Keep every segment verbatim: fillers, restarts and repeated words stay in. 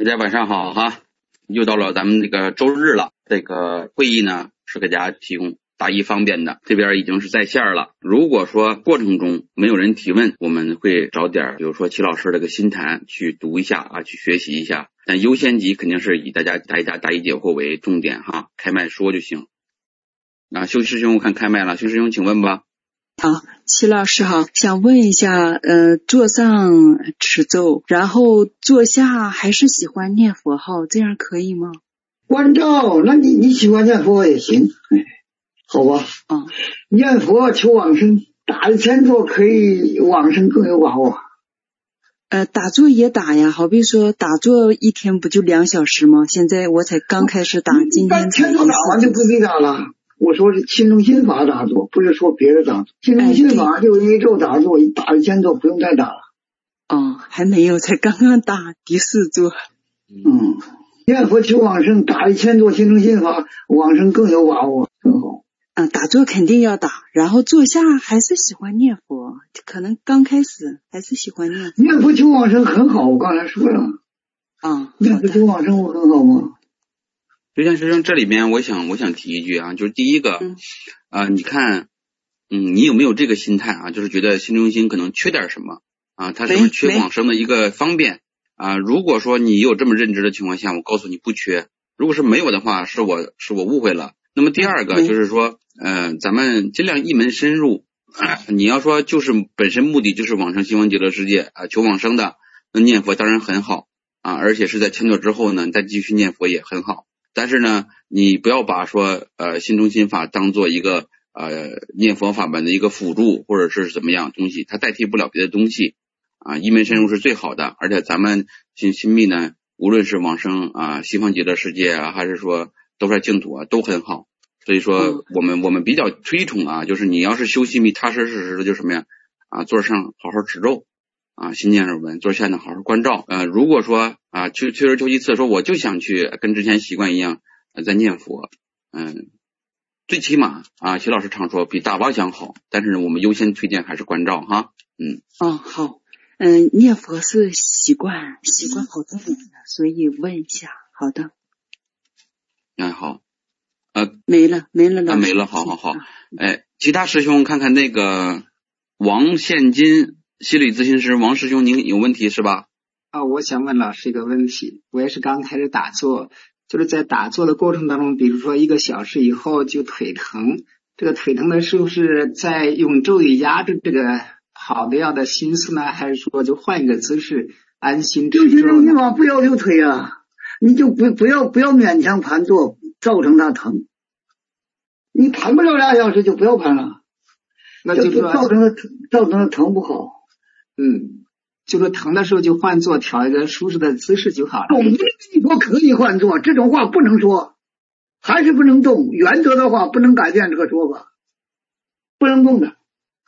大家晚上好哈，又到了咱们这个周日了。这个会议呢是给大家提供答疑方便的，这边已经是在线了。如果说过程中没有人提问，我们会找点比如说齐老师这个新谈去读一下啊，去学习一下。但优先级肯定是以大家答疑答答疑解惑为重点哈，开麦说就行。啊，修师兄我看开麦了，修师兄请问吧。 好，齐老师好，想问一下，呃，坐上持咒，然后坐下还是喜欢念佛号，这样可以吗？ 关照，那你你喜欢念佛也行，哎，好吧。 嗯， 念佛求往生，打一千坐可以往生更有把握。 呃，打坐也打呀，好比说打坐一天不就两小时吗？现在我才刚开始打，今天才千坐打完就不必打了。我说是心中心法打坐，不是说别的打坐。心中心法就一咒打坐，打一千坐不用再打了。 哦，还没有，才刚刚打第四座。 嗯，念佛求往生，打一千坐心中心法，往生更有把握，更好。 嗯，打坐肯定要打，然后坐下还是喜欢念佛，可能刚开始还是喜欢念佛。 念佛求往生很好，我刚才说了。 啊、嗯， 念佛求往生我很好吗？ 就像师兄这里面我想我想提一句啊，就是第一个嗯呃你看嗯你有没有这个心态啊，就是觉得心中心可能缺点什么啊，它是不是缺往生的一个方便啊？如果说你有这么认知的情况下，我告诉你不缺，如果是没有的话，是我是我误会了。那么第二个就是说呃咱们尽量一门深入、啊、你要说就是本身目的就是往生西方极乐世界啊，求往生的，那念佛当然很好啊，而且是在千座之后呢，你再继续念佛也很好。但是呢，你不要把说呃心中心法当做一个呃念佛法门的一个辅助或者是怎么样东西，它代替不了别的东西啊，一门深入是最好的。而且咱们新新密呢，无论是往生啊西方极乐世界啊，还是说兜率净土啊，都很好。所以说我们我们比较推崇啊，就是你要是修新密踏实实实的，就什么呀啊，座上好好持咒啊，心念耳闻，坐下呢好好关照。呃，如果说啊，去退而求其次，说我就想去跟之前习惯一样，呃、在念佛，嗯，最起码啊，齐老师常说比打妄想好，但是我们优先推荐还是关照哈，嗯。 哦，好，嗯、呃，念佛是习惯，习惯好多年了，所以问一下，好的。 哎，好，呃， 没了，没了了， 啊，没了，好好好，哎，其他师兄看看那个王现金。心理咨询师王师兄，您有问题是吧？ 啊，我想问老师一个问题，我也是刚开始打坐，就是在打坐的过程当中，比如说一个小时以后就腿疼，这个腿疼的是不是在用咒语压着这个好的要的心思呢，还是说就换一个姿势安心持咒呢？ 你往不要求腿啊，你就不不要不要勉强盘坐，造成它疼。你盘不了俩小时就不要盘了， 那就说造成了造成了疼不好。 嗯，就是疼的时候就换坐，调一个舒适的姿势就好了。 总之你说可以换坐，这种话不能说，还是不能动。原则的话不能改变这个说法，不能动的，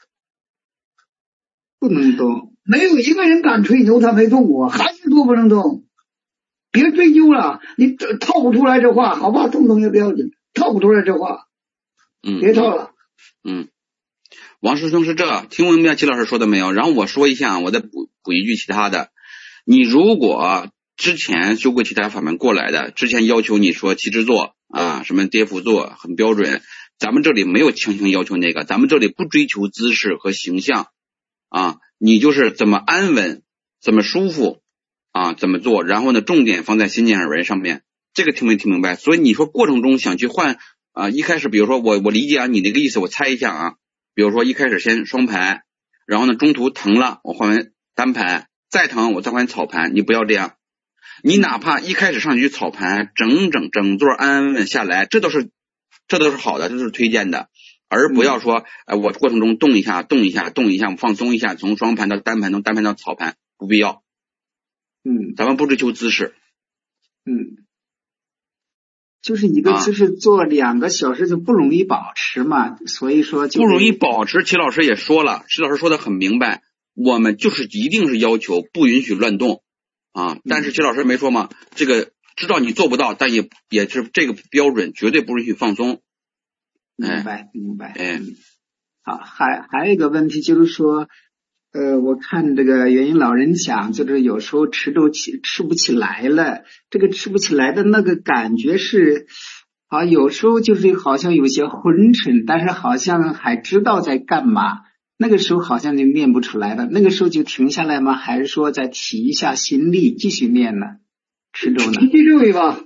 不能动。 没有一个人敢吹牛他没动过，还是说不能动。别追究了，你套不出来这话，好吧，动动也不要紧，套不出来这话， 嗯， 别套了。 嗯。王师兄是这，听明白齐老师说的没有？然后我说一下，我再补补一句其他的。你如果之前修过其他法门过来的，之前要求你说七支坐啊，什么跌伏坐很标准，咱们这里没有强行要求那个，咱们这里不追求姿势和形象啊，你就是怎么安稳，怎么舒服啊，怎么做，然后呢，重点放在心念耳闻上面，这个听没听明白？所以你说过程中想去换啊，一开始比如说我我理解啊你那个意思，我猜一下啊。比如说一开始先双排，然后呢中途疼了我换为单排，再疼我再换草盘，你不要这样。你哪怕一开始上去草盘，整整整座安安稳稳下来，这都是这都是好的，这都是推荐的，而不要说呃我过程中动一下动一下动一下放松一下，从双盘到单盘从单盘到草盘，不必要。 嗯， 咱们不追求姿势。 嗯。就是一个姿势做两个小时就不容易保持嘛，啊、所以说就不容易保持。齐老师也说了，齐老师说的很明白，我们就是一定是要求不允许乱动啊。但是齐老师没说嘛，这个知道你做不到，但也也是这个标准，绝对不允许放松。 明白，明白。 哎， 好，还还有一个问题就是说， 呃，我看这个元音老人讲，就是有时候吃都起吃不起来了，这个吃不起来的那个感觉是，啊，有时候就是好像有些昏沉，但是好像还知道在干嘛。那个时候好像就念不出来了，那个时候就停下来吗？还是说再提一下心力继续念呢？持咒呢？ 提起咒语吧，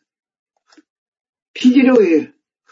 提起咒语。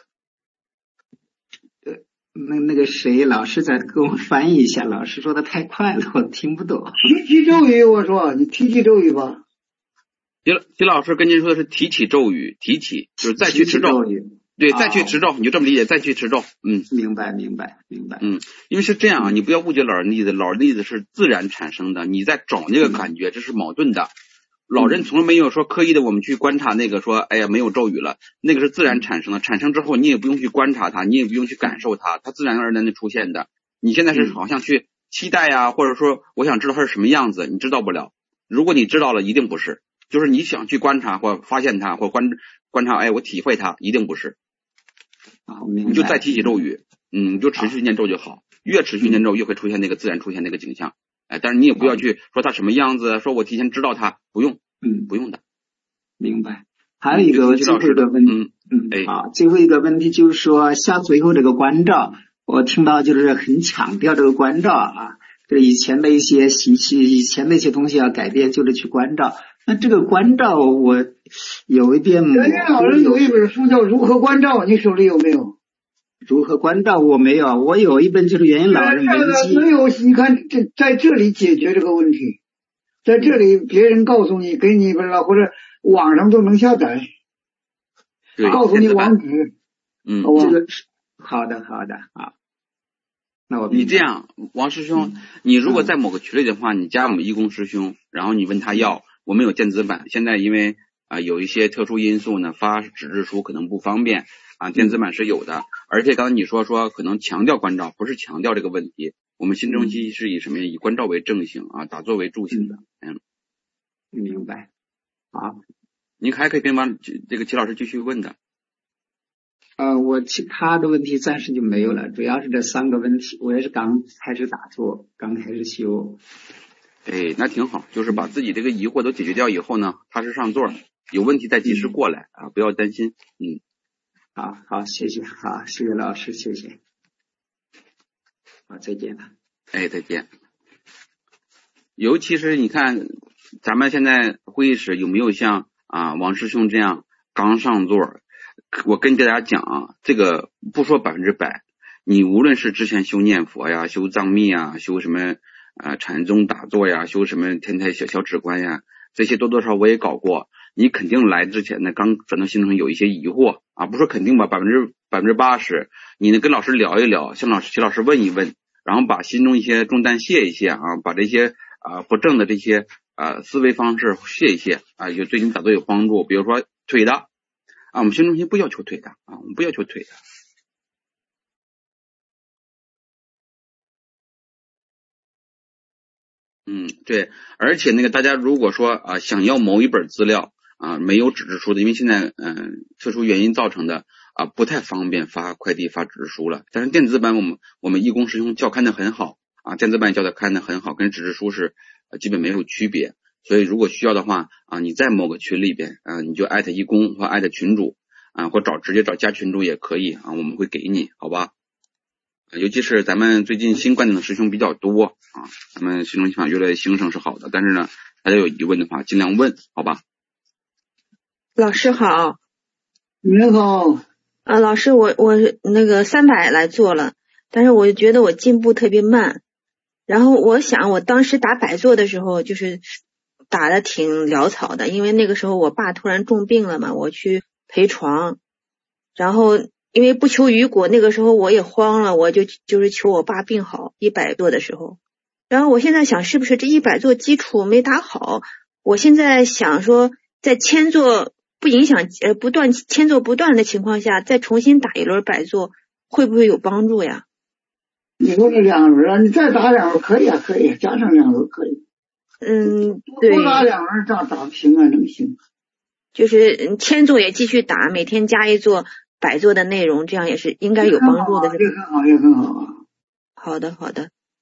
那那个谁，老师再给我翻译一下，老师说的太快了，我听不懂。 提起咒语，我说你提起咒语吧。 徐徐老师跟您说的是提起咒语，提起就是再去持咒，对，再去持咒，你就这么理解，再去持咒。嗯， 明白明白明白。 嗯，因为是这样啊，你不要误解老人的意思，老人的意思是自然产生的，你在找那个感觉，这是矛盾的。老人从来没有说刻意的我们去观察那个说，哎呀没有咒语了，那个是自然产生的，产生之后你也不用去观察它，你也不用去感受它，它自然而然的出现的。你现在是好像去期待呀，或者说我想知道它是什么样子，你知道不了。如果你知道了，一定不是，就是你想去观察或发现它或观观察，哎我体会它，一定不是。你就再提起咒语，嗯，你就持续念咒就好，越持续念咒越会出现那个自然出现那个景象。哎，但是你也不要去说它什么样子，说我提前知道它，不用， 嗯， 不用的。 明白。还有一个最后一个问题， 嗯嗯，哎，好，最后一个问题就是说，下最后这个关照，我听到就是很强调这个关照啊，这以前的一些习气，以前的一些东西要改变，就是去关照。那这个关照我有一点， 人家老人有一本书叫《如何关照》，你手里有没有？ 如何关照我没有，我有一本就是元音老人文集。 没有，你看这在这里解决这个问题，在这里别人告诉你，给你不知道，或者网上都能下载，告诉你网址。 嗯， 好吧， 这个是好的好的啊。那我你这样，王师兄，嗯、你如果在某个群里的话，你加我们义工师兄，然后你问他要，我们有电子版，现在因为啊、呃、有一些特殊因素呢，发纸质书可能不方便。啊，电子版是有的，而且刚才你说说可能强调关照，不是强调这个问题。我们新中期是以什么？以关照为正性啊，打坐为助性的。嗯， 明白。好， 你还可以跟王这个齐老师继续问的。 呃，我其他的问题暂时就没有了，主要是这三个问题。我也是刚开始打坐，刚开始修。 哎，那挺好，就是把自己这个疑惑都解决掉以后呢，踏实上座，有问题再及时过来啊，不要担心。嗯。 好好，谢谢，好，谢谢老师，谢谢，好，再见了， 哎，再见。尤其是你看，咱们现在会议室有没有像啊王师兄这样刚上座？我跟大家讲啊，这个不说百分之百，你无论是之前修念佛呀、修藏密呀、修什么呃禅宗打坐呀、修什么天台小小止观呀，这些多多少少我也搞过。你肯定来之前呢，刚转到新城有一些疑惑啊，不说肯定吧，百分之百分之八十，你呢跟老师聊一聊，向老师齐老师问一问，然后把心中一些重担卸一卸啊，把这些啊不正的这些啊思维方式卸一卸啊，有对你打坐有帮助。比如说腿的啊，我们新中心不要求腿的啊，我们不要求腿的。嗯，对，而且那个大家如果说啊想要某一本资料。啊，没有纸质书的，因为现在嗯、呃、特殊原因造成的啊不太方便发快递发纸质书了。但是电子版我们我们义工师兄校勘的很好啊，电子版校的看的很好，跟纸质书是呃基本没有区别。所以如果需要的话啊，你在某个群里边啊，你就艾特义工或艾特群主啊，或找直接找加群主也可以啊，我们会给你，好吧？尤其是咱们最近新观点的师兄比较多啊，咱们新中心法越来越兴盛是好的，但是呢，大家有疑问的话尽量问，好吧？ 老师好。 你好。 啊，老师，我我那个三百来做了，但是我觉得我进步特别慢。然后我想，我当时打百坐的时候，就是打的挺潦草的，因为那个时候我爸突然重病了嘛，我去陪床，然后因为不求雨果，那个时候我也慌了，我就就是求我爸病好。一百坐的时候，然后我现在想，是不是这一百坐基础没打好？我现在想说，在千坐不影响呃不断千坐不断的情况下，再重新打一轮百坐，会不会有帮助呀？ 你说这两轮啊，你再打两轮可以啊，可以加上两轮可以。 嗯，对。 多打两轮这样打行啊，能行。 就是千坐也继续打，每天加一坐百坐的内容，这样也是应该有帮助的，是吧？ 也很好，也很好啊。 好的，好的。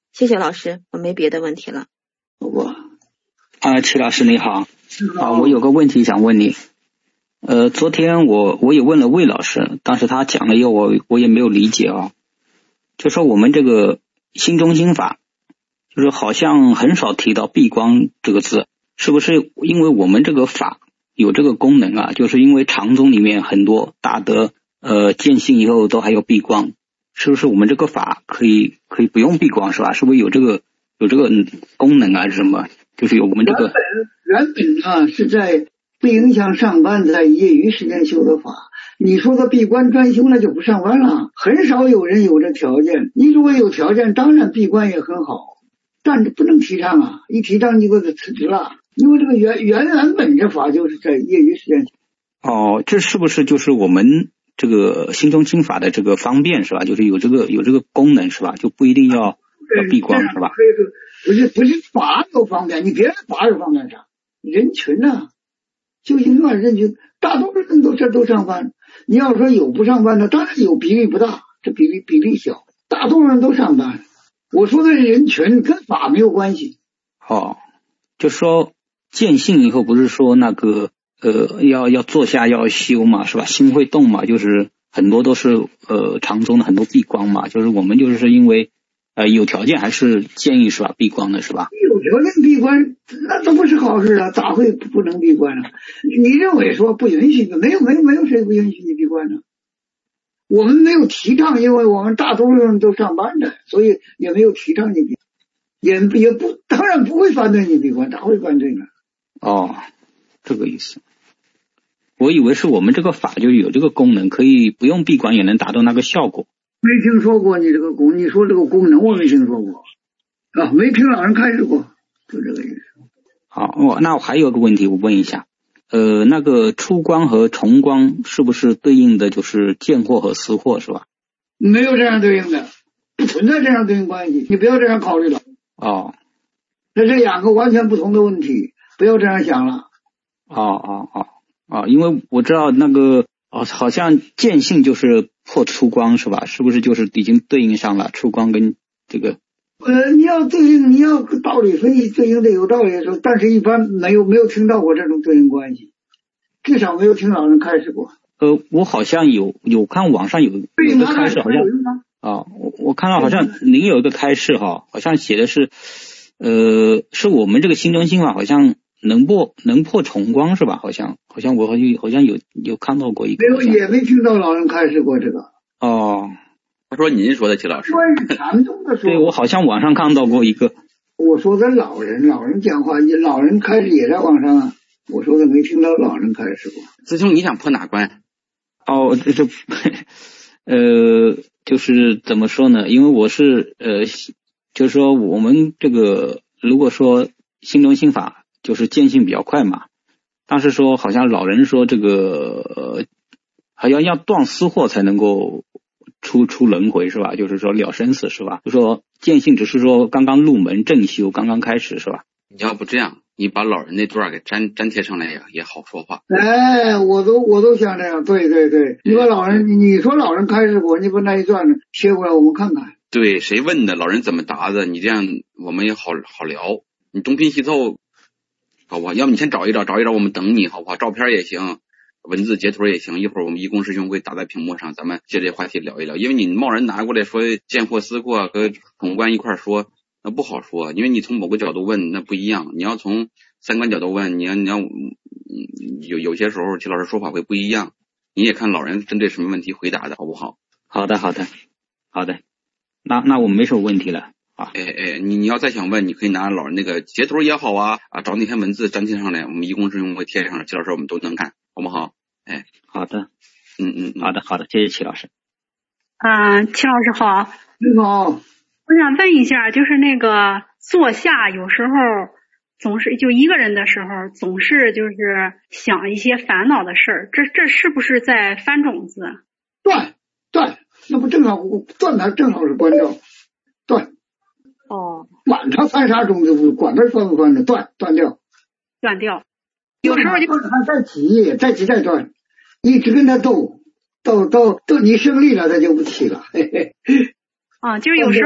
谢谢老师，我没别的问题了。 我啊，齐老师你好，啊，我有个问题想问你。呃，昨天我我也问了魏老师，但是他讲了以后我我也没有理解啊。就说我们这个心中心法，就是好像很少提到闭关这个字，是不是因为我们这个法有这个功能啊？就是因为禅宗里面很多大德呃见性以后都还有闭关，是不是我们这个法可以可以不用闭关是吧？是不是有这个有这个功能啊？是什么？就是有我们这个原本原本啊是在不影响上班，在业余时间修的法。你说的闭关专修，那就不上班了。很少有人有这条件。你如果有条件，当然闭关也很好，但是不能提倡啊！一提倡你给我辞职了，因为这个原原原本这法就是在业余时间。 哦，这是不是就是我们这个心中心法的这个方便是吧？就是有这个有这个功能是吧？就不一定要要闭关是吧？ 不是不是法有方便，你别的法有方便啥？人群啊，修行乱人群，大多数人都这都上班。你要说有不上班的，当然有，比例不大，这比例比例小，大多数人都上班。我说的人群跟法没有关系。 哦，就说见性以后不是说那个呃要要坐下要修嘛，是吧？心会动嘛，就是很多都是呃禅宗的很多闭关嘛，就是我们就是因为呃有条件还是建议是吧闭关的是吧？ 有条件闭关那都不是好事啊，咋会不能闭关呢？你认为说不允许的，没有没有没有谁不允许你闭关呢？我们没有提倡，因为我们大多数人都上班的，所以也没有提倡你闭，也也不当然不会反对你闭关，咋会反对呢？ 哦，这个意思。我以为是我们这个法就有这个功能，可以不用闭关也能达到那个效果。 没听说过你这个功，你说这个功能我没听说过啊，没听老人开示过，就这个意思。 好，我那我还有个问题，我问一下，呃，那个出关和重关是不是对应的就是见惑和思惑是吧？ 没有这样对应的，不存在这样对应关系，你不要这样考虑了。 哦， 这是两个完全不同的问题，不要这样想了。 哦哦哦哦，因为我知道那个哦，好像见性就是破出关是吧？是不是就是已经对应上了出关跟这个？ 呃，你要对应，你要道理分析对应的有道理的时候，但是一般没有没有听到过这种对应关系，至少没有听老人开示过。 呃，我好像有有看网上有有个开示，好像啊，我我看到好像您有一个开示哈，好像写的是呃，是我们这个心中心法好像能破能破重关是吧？好像好像我好像好像有有看到过一个， 没有也没听到老人开示过这个。 哦。 他说您说的齐老师， 禅宗的说， 对，我好像网上看到过一个。 我说的老人，老人讲话，老人开始也在网上啊。我说的没听到老人开始过。 师兄，你想破哪关？ 哦，这这，呃，就是怎么说呢？因为我是呃，就是说我们这个如果说心中心法就是见性比较快嘛，但是说好像老人说这个呃，好像要断私货才能够。出出轮回是吧？就是说了生死是吧？就说见性只是说刚刚入门正修，刚刚开始是吧？ 你要不这样，你把老人那段给粘粘贴上来也也好说话。 哎，我都我都想这样，对对对，你把老人，你说老人开示过，你把那一段贴过来，我们看看。 对，谁问的，老人怎么答的？你这样我们也好好聊。你东拼西凑，好不好？要不你先找一找，找一找，我们等你，好不好？照片也行。文字截图也行，一会儿我们义工师兄会打在屏幕上，咱们借这话题聊一聊。因为你贸然拿过来说见惑思惑和统观一块说，那不好说，因为你从某个角度问那不一样，你要从三观角度问，你要你要有有些时候齐老师说法会不一样，你也看老人针对什么问题回答的好不好？ 好的好的好的，那那我们没什么问题了。啊， 哎哎，你你要再想问，你可以拿老人那个截图也好啊啊，找那篇文字粘贴上来，我们义工师兄会贴上来，齐老师我们都能看，好不好？哎， 好的， 嗯嗯， 好的好的，谢谢齐老师。 嗯，齐老师好。 你好， 我想问一下，就是那个坐下有时候总是就一个人的时候，总是就是想一些烦恼的事儿，这这是不是在翻种子？ 断断，那不正好断它正好是关照断。 哦， 管它翻啥种子，管它翻不翻的，断断掉， 断掉。有时候就它再起，再起再断，一直跟他斗，斗斗斗，你胜利了，他就不起了。嘿嘿。 啊，就是有时候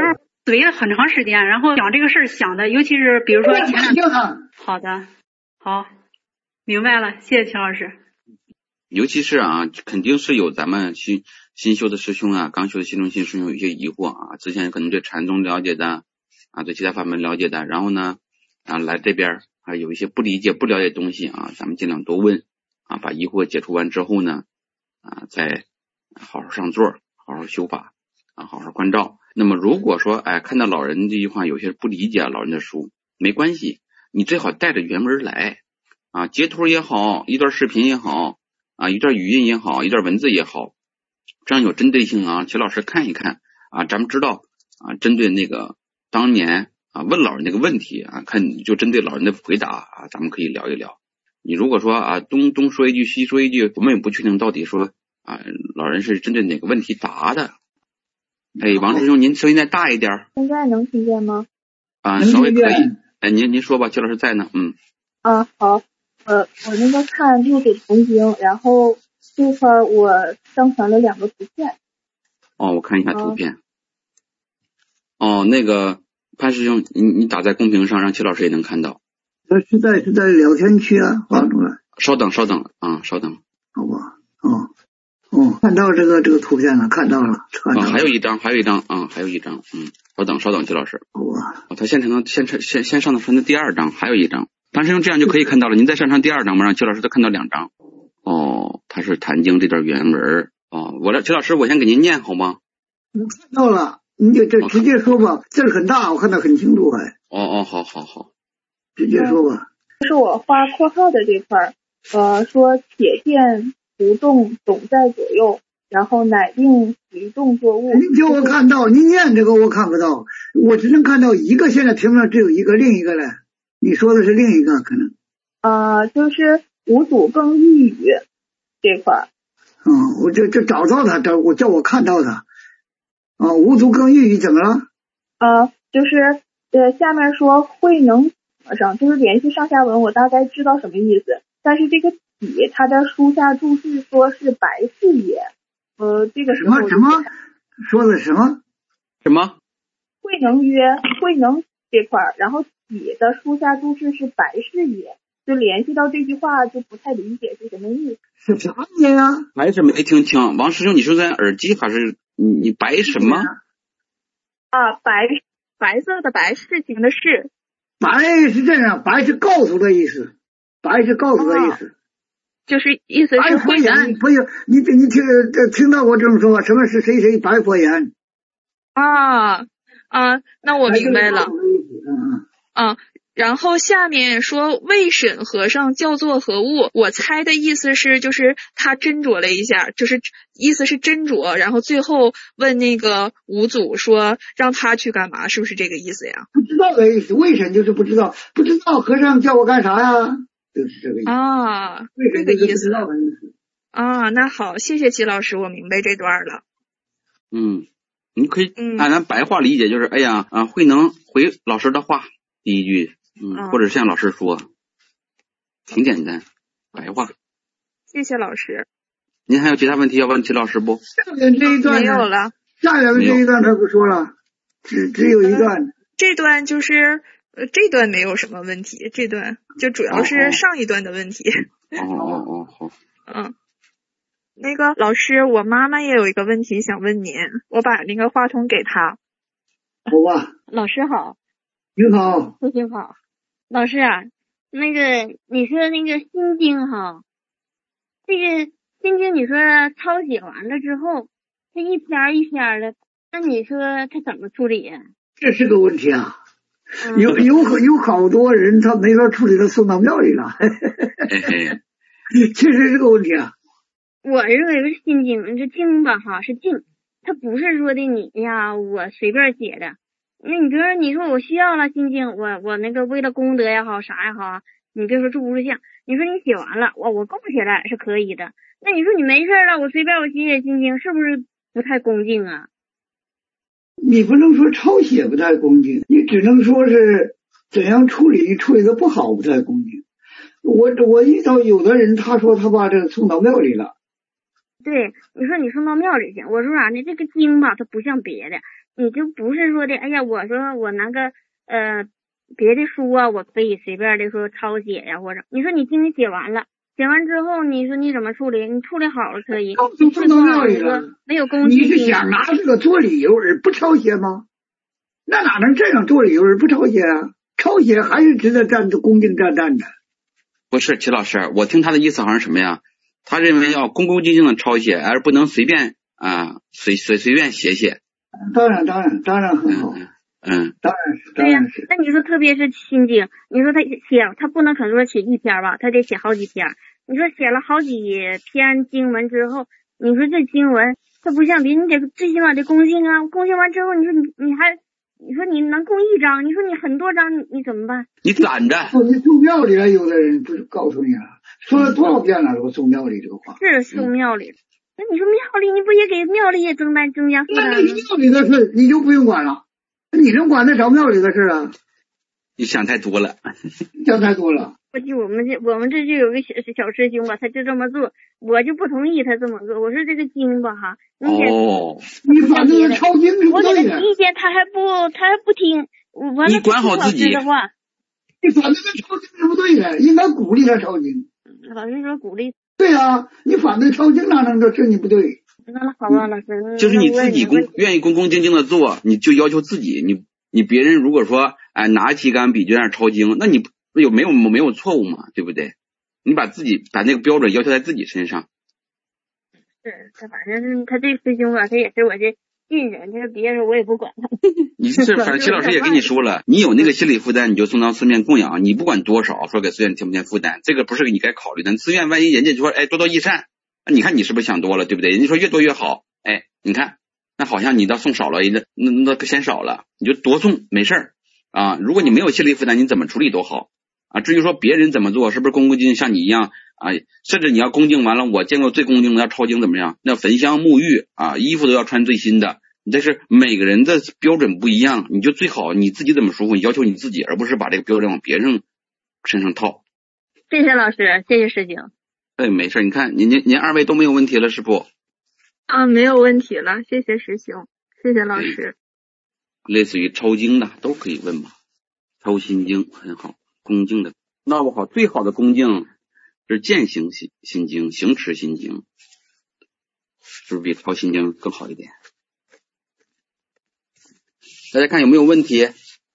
怼了很长时间，然后想这个事儿想的，尤其是比如说前两天。好的，好，明白了，谢谢秦老师。 尤其是啊，肯定是有咱们新新修的师兄啊，刚修的新中心师兄有一些疑惑啊，之前可能对禅宗了解的啊，对其他法门了解的，然后呢啊来这边啊有一些不理解不了解的东西啊，咱们尽量多问啊，把疑惑解除完之后呢啊再好好上座，好好修法啊，好好关照。那么如果说哎看到老人这句话有些不理解老人的书，没关系，你最好带着原文来啊，截图也好，一段视频也好啊，一段语音也好，一段文字也好，这样有针对性啊，请老师看一看啊，咱们知道啊，针对那个当年啊问老人那个问题啊，看就针对老人的回答啊，咱们可以聊一聊。你如果说啊东东说一句西说一句，我们也不确定到底说啊老人是针对哪个问题答的。哎，王师兄，您声音再大一点。 现在能听见吗？ 啊，稍微可以。哎，您您说吧，邱老师在呢。嗯。 啊，好。呃，我那个看六祖坛经，然后这块我上传了两个图片。 哦，我看一下图片。嗯、哦，那个潘师兄，你你打在公屏上，让邱老师也能看到。 他是在是在聊天区啊，发出来。 稍等，稍等啊，稍等。 好吧，哦哦，看到这个这个图片了，看到了。看到了啊，还有一张，还有一张啊，还有一张，嗯，稍等，稍等，邱老师。 好吧。 哦，他现成先先先上的传的第二张，还有一张。潘师兄这样就可以看到了，您再上传第二张嘛，让邱老师再看到两张。哦，他是坛经这段原文。哦，我来，邱老师，我先给您念好吗？ 我看到了，你就这直接说吧，字很大，我看得很清楚还。 哦哦，好好好， 直接说吧。 这是我画括号的这块，呃，说且见不动总在左右，然后乃令随动作物。 您叫我看到，您念这个我看不到，我只能看到一个，现在屏幕上只有一个，另一个嘞。你说的是另一个可能。 呃，就是五祖更一语这块。 嗯，我就就找到他，找我叫我看到他。啊，五祖更一语怎么了？ 呃，就是呃下面说慧能和尚，就是联系上下文，我大概知道什么意思。但是这个体，他的书下注释说是白氏也。呃，这个时候什么什么说的什么什么？ 慧能曰慧能这块，然后体的书下注释是白氏也，就联系到这句话就不太理解是什么意思。 是啥意思啊？ 还是没听清。王师兄，你说在耳机还是你你白什么？ 啊，白白色的白，事情的事。 白是这样，白是告诉的意思，白是告诉的意思。 哦，就是意思是白佛言，不是你你听听到过这种说法？什么是谁谁白佛言？ 啊啊，那我明白了。 嗯嗯，然后下面说未审和尚叫做何物？我猜的意思是就是他斟酌了一下，就是意思是斟酌，然后最后问那个五祖说让他去干嘛，是不是这个意思呀？ 不知道的意思，未审就是不知道，不知道和尚叫我干啥呀？就是这个意思啊， 这个意思啊。那好，谢谢齐老师，我明白这段了。 嗯，你可以按咱白话理解，就是、嗯、哎呀啊，慧能回老师的话，第一句，嗯，啊、或者向老师说，挺简单，白话。 谢谢老师。 您还有其他问题要问齐老师不？ 下面这一段没有了， 下面这一段他不说了，只只有一段。 这段就是呃，这段没有什么问题，这段就主要是上一段的问题。 哦哦哦，好。 嗯，那个老师，我妈妈也有一个问题想问您，我把那个话筒给她。 好吧。 老师好。 你好。 同学好。老师啊，那个你说那个心经哈，这个心经你说抄写完了之后，它一篇一篇的，那你说他怎么处理呀？ 这是个问题啊。嗯、有有有好多人他没法处理，他送到庙里了。确实是个问题啊。 我认为是心经，这经吧哈是经，它不是说的你呀我随便写的。那你比如说你说我需要了心经，我我那个为了功德也好啥也好，你别说住不住相，你说你写完了，我我供起来是可以的。那你说你没事了，我随便我写写心经，是不是不太恭敬啊？ 你不能说抄写不太恭敬，你只能说是怎样处理处理的不好不太恭敬。我我遇到有的人他说他把这个送到庙里了。 对，你说你送到庙里去，我说啥呢？这个经吧它不像别的， 你就不是说的，哎呀，我说我拿个呃别的书啊，我可以随便的说抄写呀，或者你说你经写完了，写完之后，你说你怎么处理？你处理好了可以， 你处理不好你说没有攻击性。你是想拿这个做理由而不抄写吗？那哪能这样做理由而不抄写啊？抄写还是值得站恭敬站站的。 不是齐老师，我听他的意思好像什么呀？他认为要恭恭敬敬的抄写，而不能随便啊随随随便写写。 当然当然当然很好。 嗯嗯， 当然是。 对呀、啊，那你说特别是心经，你说他写他不能可能说写一篇吧，他得写好几篇。你说写了好几篇经文之后，你说这经文它不像别人，你得最起码得恭敬啊，恭敬完之后，你说你你还你说你能供一张，你说你很多张，你你怎么办？ 你攒着。 你送庙里了，有的人不是告诉你了，说了多少遍了，我送庙里这个话。 是送庙里。嗯那你说庙里，你不也给庙里也增担增加负担吗？ 那你庙里的事你就不用管了，你能管得着庙里的事啊？ 你想太多了， 想太多了。 过去我们这我们这就有个小小师兄吧，他就这么做，我就不同意他这么做。我说这个经吧哈，你哦， 你反正抄经是不对的。 我给他提意见，他还不他还不听，完了你管好自己的话， 你反正抄经是不对的，应该鼓励他抄经。 老师说鼓励。 对啊，你反对抄经哪能说是你不对？ 那好吧，老师。 就是你自己恭愿意恭恭敬敬的做，你就要求自己。你你别人如果说哎拿起杆笔就这样抄经，那你有没有没有错误嘛？对不对？你把自己把那个标准要求在自己身上。 是他反正是他这个师兄啊，他也是我这近人，就是别人我也不管他。 你是反正齐老师也跟你说了，你有那个心理负担，你就送到寺院供养，你不管多少，说给寺院添不添负担，这个不是你该考虑的。寺院万一人家就说哎多多益善，你看你是不是想多了，对不对？人家说越多越好，哎，你看那好像你倒送少了，那那那嫌少了，你就多送没事儿啊。如果你没有心理负担，你怎么处理都好啊。至于说别人怎么做，是不是恭恭敬敬像你一样啊？甚至你要恭敬完了，我见过最恭敬的要抄经怎么样？那焚香沐浴啊，衣服都要穿最新的。你这是每个人的标准不一样，你就最好你自己怎么舒服，你要求你自己，而不是把这个标准往别人身上套。 谢谢老师，谢谢师兄。 哎，没事，你看您您您二位都没有问题了，是不？ 啊，没有问题了，谢谢师兄，谢谢老师。 类似于抄经的都可以问嘛，抄心经很好，恭敬的。那不好，最好的恭敬是践行心心经，行持心经，是不是比抄心经更好一点？大家看有没有问题？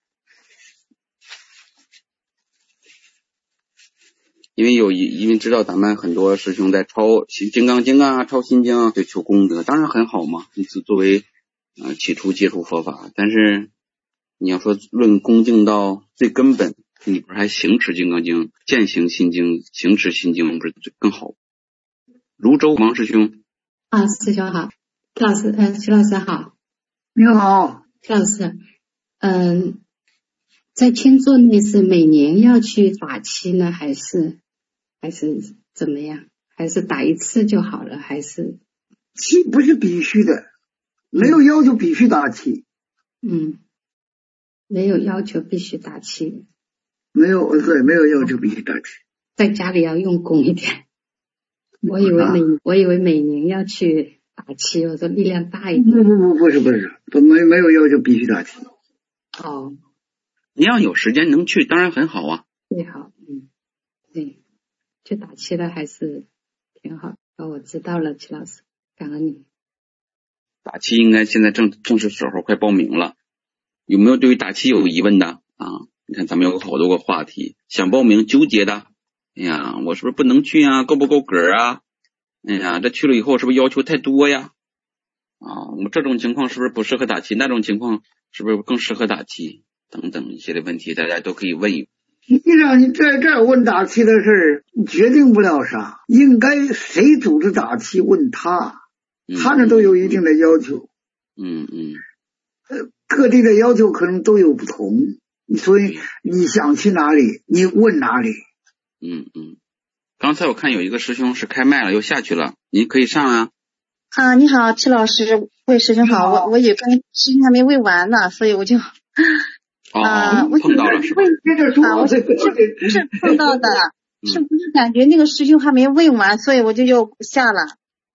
因为有因为知道咱们很多师兄在抄金刚经啊，抄心经啊，就求功德，当然很好嘛。因此作为呃起初接触佛法，但是你要说论恭敬到最根本，你不是还行持金刚经、践行心经、行持心经，不是更好？泸州王师兄啊，师兄好，老师，嗯、呃，徐老师好， 你好， 徐老师，嗯，在天座内是每年要去打七呢，还是还是怎么样？还是打一次就好了？还是七不是必须的，没有要求必须打七。 嗯，没有要求必须打七。 没有，对，没有要求必须打七。 在家里要用功一点。我以为每、啊、我以为每年要去打七，我说力量大一点。 不不不，不是不是，不没没有要求必须打七。 哦， 你要有时间能去，当然很好啊。 最好，嗯，对，去打七的还是挺好。哦，我知道了，齐老师，感恩你。 打七应该现在正正是时候，快报名了。有没有对于打七有疑问的啊？你看咱们有好多个话题，想报名纠结的。哎呀，我是不是不能去啊？够不够格啊？哎呀，这去了以后是不是要求太多呀？啊，我们这种情况是不是不适合打七？那种情况是不是更适合打七？等等一些的问题，大家都可以问一问。 你让你在这儿问打七的事儿，你决定不了啥。应该谁组织打七问他，他那都有一定的要求。 嗯嗯。 呃，各地的要求可能都有不同，所以你想去哪里，你问哪里。 嗯嗯，刚才我看有一个师兄是开麦了，又下去了，您可以上啊。 啊，你好，齐老师，魏师兄好，我我有个事情还没问完呢，所以我就啊， 哦、我碰到了是吧？ 啊，我是不是不是碰到的，是不是感觉那个师兄还没问完，所以我就又下了。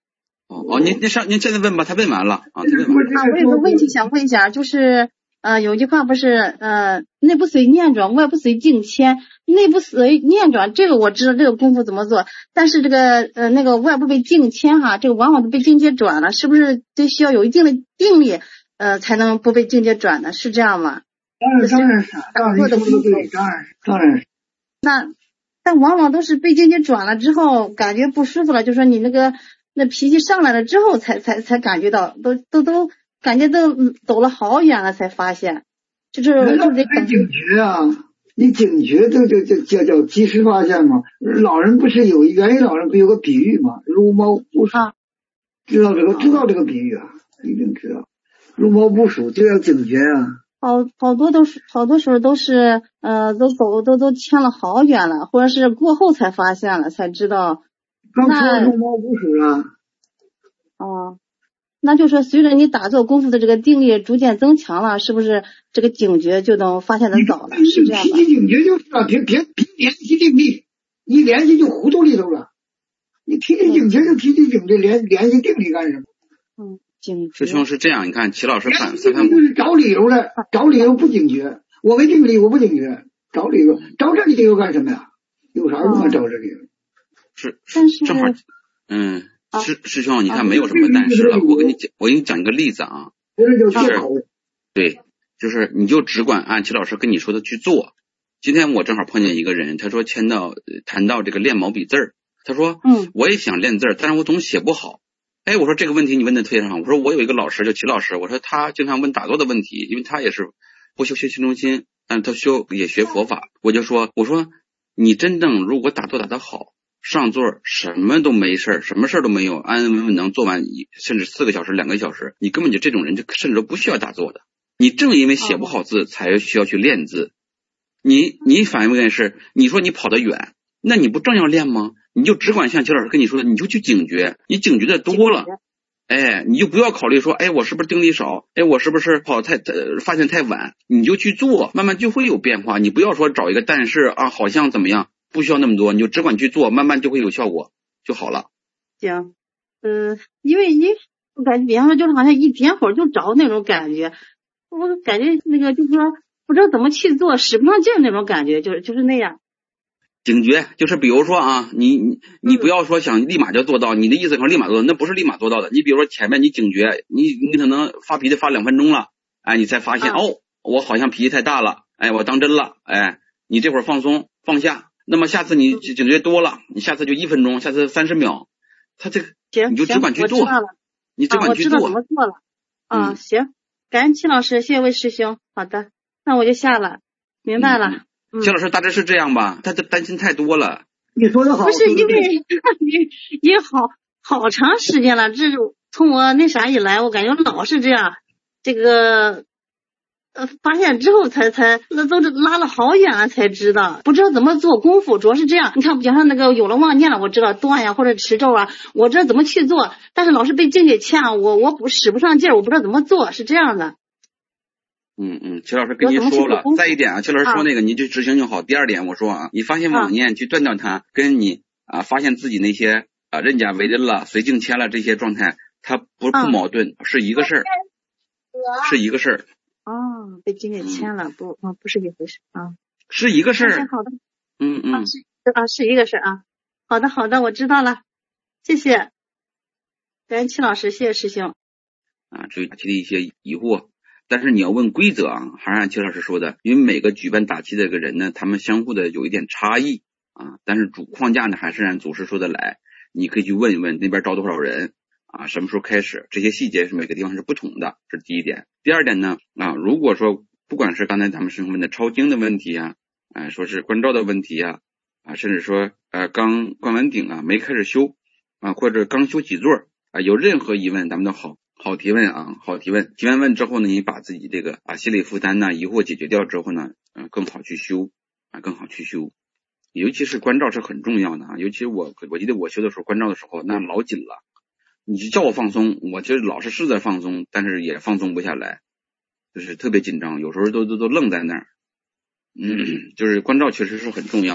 哦哦，您您上您现在问吧，他问完了啊，他问完了。 啊，我有个问题想问一下，就是呃，有句话不是呃，内不随念转，外不随境迁。内不随念转，这个我知道这个功夫怎么做，但是这个呃那个外不被境迁哈，这个往往都被境界转了，是不是得需要有一定的定力呃才能不被境界转呢？是这样吗？ 当然当然是，当然说的对，当然当然是。 那但往往都是被境界转了之后，感觉不舒服了，就说你那个那脾气上来了之后才才才感觉到，都都都感觉都走了好远了才发现，就是就得等警觉啊。你警觉这这这叫叫及时发现吗？老人不是有原因，老人不有个比喻吗？如猫不属，知道这个知道这个比喻啊，一定知道。如猫不属就要警觉啊。 好好多都是好多时候都是呃都走都都牵了好远了，或者是过后才发现了才知道。 刚说如猫不属了。 哦。那就说随着你打坐功夫的这个定力逐渐增强了，是不是这个警觉就能发现的早了？是这样吧？ 提起警觉就是啊，别别别联系定力，一联系就糊涂里头了。你提起警觉就提起警觉，联联系定力干什么？ 嗯，警觉。 师兄是这样，你看齐老师反三番就是找理由的，找理由不警觉。我没定力，我不警觉，找理由，找这理由干什么呀？有啥用啊？找这理由？ 是是正好，嗯。师师兄，你看没有什么但是了，我跟你讲，我给你讲一个例子啊，就是对，就是你就只管按齐老师跟你说的去做。今天我正好碰见一个人，他说签到谈到这个练毛笔字儿，他说，嗯，我也想练字儿，但是我总写不好。哎，我说这个问题你问的特别好，我说我有一个老师叫齐老师，我说他经常问打坐的问题，因为他也是不修学习中心，但是他修也学佛法，我就说，我说你真正如果打坐打得好。上座什么都没事，什么事都没有，安安稳稳能做完甚至四个小时两个小时，你根本就这种人就甚至都不需要打坐的。你正因为写不好字才需要去练字。你你反问是你说你跑得远，那你不正要练吗？你就只管像齐老师跟你说的，你就去警觉，你警觉的多了，哎，你就不要考虑说，哎，我是不是定力少，哎，我是不是跑太呃发现太晚，你就去做，慢慢就会有变化。你不要说找一个但是啊，好像怎么样。不需要那么多，你就只管去做，慢慢就会有效果就好了。 行，嗯，因为因我感觉比方说就是好像一点火就着那种感觉，我感觉那个就是说不知道怎么去做，使不上劲那种感觉，就是就是那样。 警觉就是比如说啊，你你你不要说想立马就做到，你的意思可能立马做到，那不是立马做到的。你比如说前面你警觉，你你可能发脾气发两分钟了，哎，你才发现、嗯、哦，我好像脾气太大了，哎，我当真了，哎，你这会儿放松放下。那么下次你警觉多了，你下次就一分钟，下次三十秒，他这个你就只管去做，你只管去做。 啊、我知道怎么做了。啊，嗯、行，感恩齐老师，谢谢魏师兄。好的，那我就下了，明白了。 嗯，齐、嗯、老师大致是这样吧？他的担心太多了。 你说的好。 不是因为也也好好长时间了，这是从我那啥以来，我感觉老是这样，这个。呃，发现之后才才那都是拉了好远了才知道，不知道怎么做功夫，主要是这样。你看，比方说那个有了妄念了，我知道断呀或者持咒啊，我知道怎么去做，但是老是被境界牵，我我不使不上劲儿，我不知道怎么做，是这样的。 嗯嗯，齐老师跟您说了，再一点啊，齐老师说那个、啊、你就执行就好。第二点我说啊，你发现妄念、啊、去断掉它，跟你啊发现自己那些啊认假为真了、随境迁了这些状态，它不不矛盾，啊、是一个事儿，是一个事儿。 哦，被境界牵了，不啊，不是一回事啊， 是一个事儿。 好的， 嗯嗯， 啊是啊是一个事儿啊。好的好的，我知道了，谢谢，感恩齐老师，谢谢师兄。 啊，至于打气的一些疑惑，但是你要问规则啊，还是按齐老师说的，因为每个举办打气的这个人呢，他们相互的有一点差异啊，但是主框架呢还是按祖师说的来，你可以去问一问那边招多少人。啊，什么时候开始？这些细节是每个地方是不同的，这是第一点。第二点呢，啊，如果说不管是刚才咱们师兄问的抄经的问题啊，啊，说是关照的问题啊，啊，甚至说呃刚灌完顶啊没开始修啊，或者刚修几座啊，有任何疑问咱们都好好提问啊，好提问。提完问之后呢，你把自己这个啊心理负担呐、疑惑解决掉之后呢，嗯、啊，更好去修啊，更好去修。尤其是关照是很重要的啊，尤其我我记得我修的时候关照的时候那老紧了。你就叫我放松，我就老是试着放松，但是也放松不下来，就是特别紧张，有时候都都都愣在那儿。嗯，就是关照确实是很重要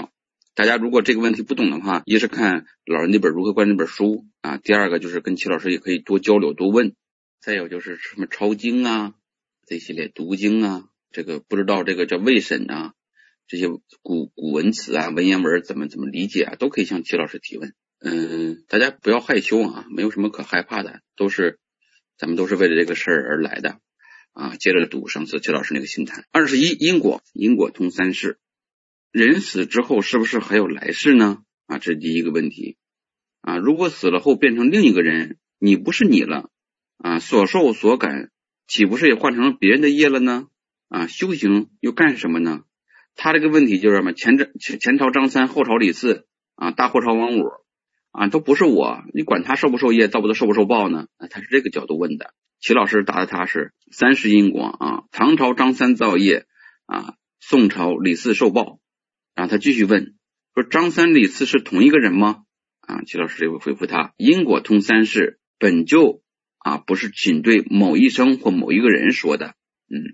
大家如果这个问题不懂的话，一是看老人那本如何观那本书啊，第二个就是跟齐老师也可以多交流多问，再有就是什么抄经啊，这系列读经啊，这个不知道这个叫未审啊，这些古古文词啊文言文怎么怎么理解啊，都可以向齐老师提问。嗯，大家不要害羞啊，没有什么可害怕的，都是咱们都是为了这个事儿而来的啊。接着读上次齐老师那个心态。二十一，因果，因果通三世。人死之后是不是还有来世呢？啊，这是第一个问题啊。如果死了后变成另一个人，你不是你了啊，所受所感岂不是也换成了别人的业了呢？啊，修行又干什么呢？他这个问题就是什么？前前前朝张三，后朝李四啊，大后朝王五啊，都不是我，你管他受不受业，造不得受不受报呢？啊，他是这个角度问的。齐老师答的他是三世因果啊，唐朝张三造业啊，宋朝李四受报。然后他继续问说，张三李四是同一个人吗？啊，齐老师就会回复他，因果通三世本就啊不是仅对某一生或某一个人说的。嗯，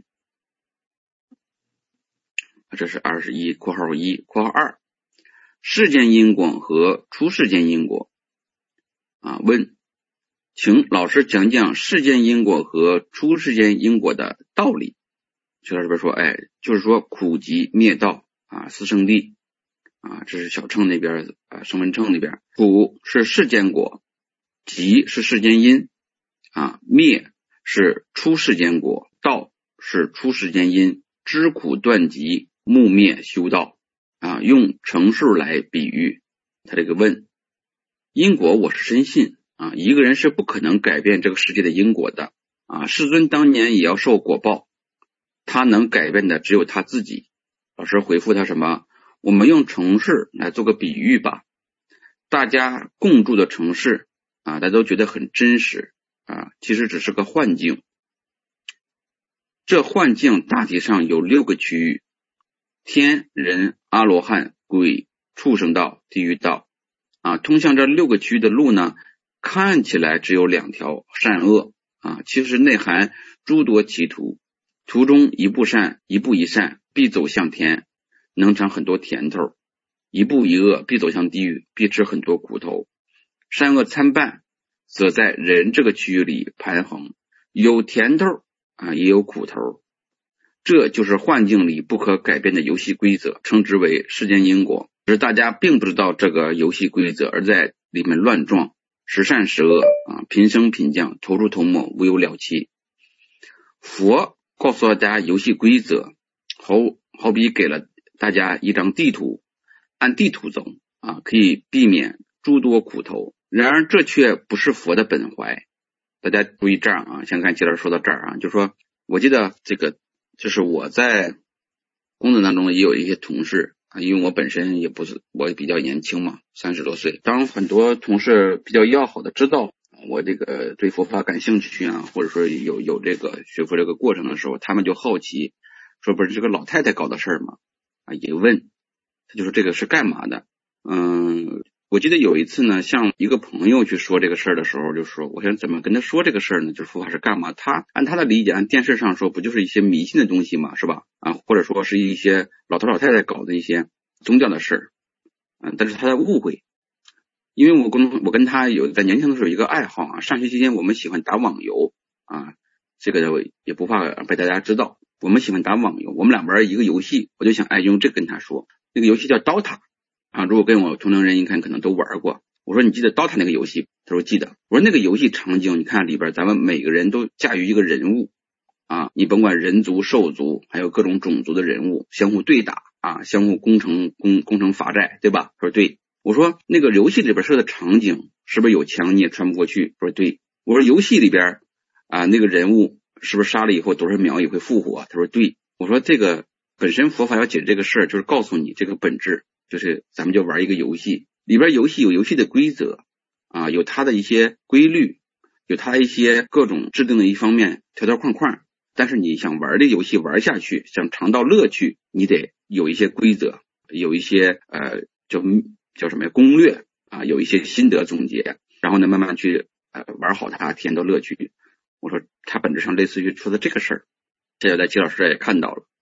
这是二十一括号一括号二世间因果和出世间因果啊。问，请老师讲讲世间因果和出世间因果的道理。齐老师边说，哎，就是说苦集灭道啊，四圣谛啊，这是小乘那边啊，声闻乘那边，苦是世间果，集是世间因啊，灭是出世间果，道是出世间因，知苦断集，木灭修道啊，用成数来比喻。他这个问，因果我是深信啊，一个人是不可能改变这个世界的因果的啊，世尊当年也要受果报，他能改变的只有他自己。老师回复他什么？我们用城市来做个比喻吧，大家共住的城市啊，大家都觉得很真实啊，其实只是个幻境。这幻境大体上有六个区域：天、人、阿罗汉、鬼、畜生道、地狱道啊。通向这六个区域的路呢，看起来只有两条，善恶啊，其实内含诸多歧途，途中一步善，一步一善，必走向天，能尝很多甜头；一步一恶，必走向地狱，必吃很多苦头。善恶参半，则在人这个区域里盘衡，有甜头啊，也有苦头。这就是幻境里不可改变的游戏规则，称之为世间因果。只是大家并不知道这个游戏规则，而在里面乱撞，时善时恶啊，频升频降，头出头没，无有了期。佛告诉大家游戏规则，好好比给了大家一张地图，按地图走啊，可以避免诸多苦头。然而这却不是佛的本怀。大家注意这儿啊，先看齐老师说到这儿啊，就说我记得这个就是我在工作当中也有一些同事啊，因为我本身也不是我比较年轻嘛，三十多岁，当很多同事比较要好的知道我这个对佛法感兴趣啊，或者说有有这个学佛这个过程的时候，他们就好奇说，不是这个老太太搞的事儿吗？啊，也问，他就说这个是干嘛的？嗯，我记得有一次呢，向一个朋友去说这个事儿的时候，就说我想怎么跟他说这个事儿呢？就是佛法是干嘛？他按他的理解，按电视上说，不就是一些迷信的东西嘛，是吧？啊，或者说是一些老头老太太搞的一些宗教的事儿，嗯，但是他在误会。因为我跟我跟他有在年轻的时候有一个爱好啊，上学期间我们喜欢打网游啊，这个也不怕被大家知道，我们喜欢打网游，我们俩玩一个游戏，我就想哎用这个跟他说，那个游戏叫 Dota 啊，如果跟我同龄人一看可能都玩过。我说你记得 Dota 那个游戏？他说记得。我说那个游戏场景你看里边咱们每个人都驾驭一个人物啊，你甭管人族兽族还有各种种族的人物相互对打啊，相互攻城攻攻城伐寨，对吧？他说对。我说那个游戏里边设的场景是不是有墙你也穿不过去？他说对。我说游戏里边啊那个人物是不是杀了以后多少秒也会复活？他说对。我说这个本身佛法要解决这个事儿，就是告诉你这个本质，就是咱们就玩一个游戏，里边游戏有游戏的规则啊，有它的一些规律，有它一些各种制定的一方面条条框框，但是你想玩这游戏玩下去，想尝到乐趣，你得有一些规则，有一些呃叫叫什么呀攻略啊，有一些心得总结，然后呢慢慢去呃玩好它，体验到乐趣。我说它本质上类似于说的这个事儿，这就在齐老师这也看到了。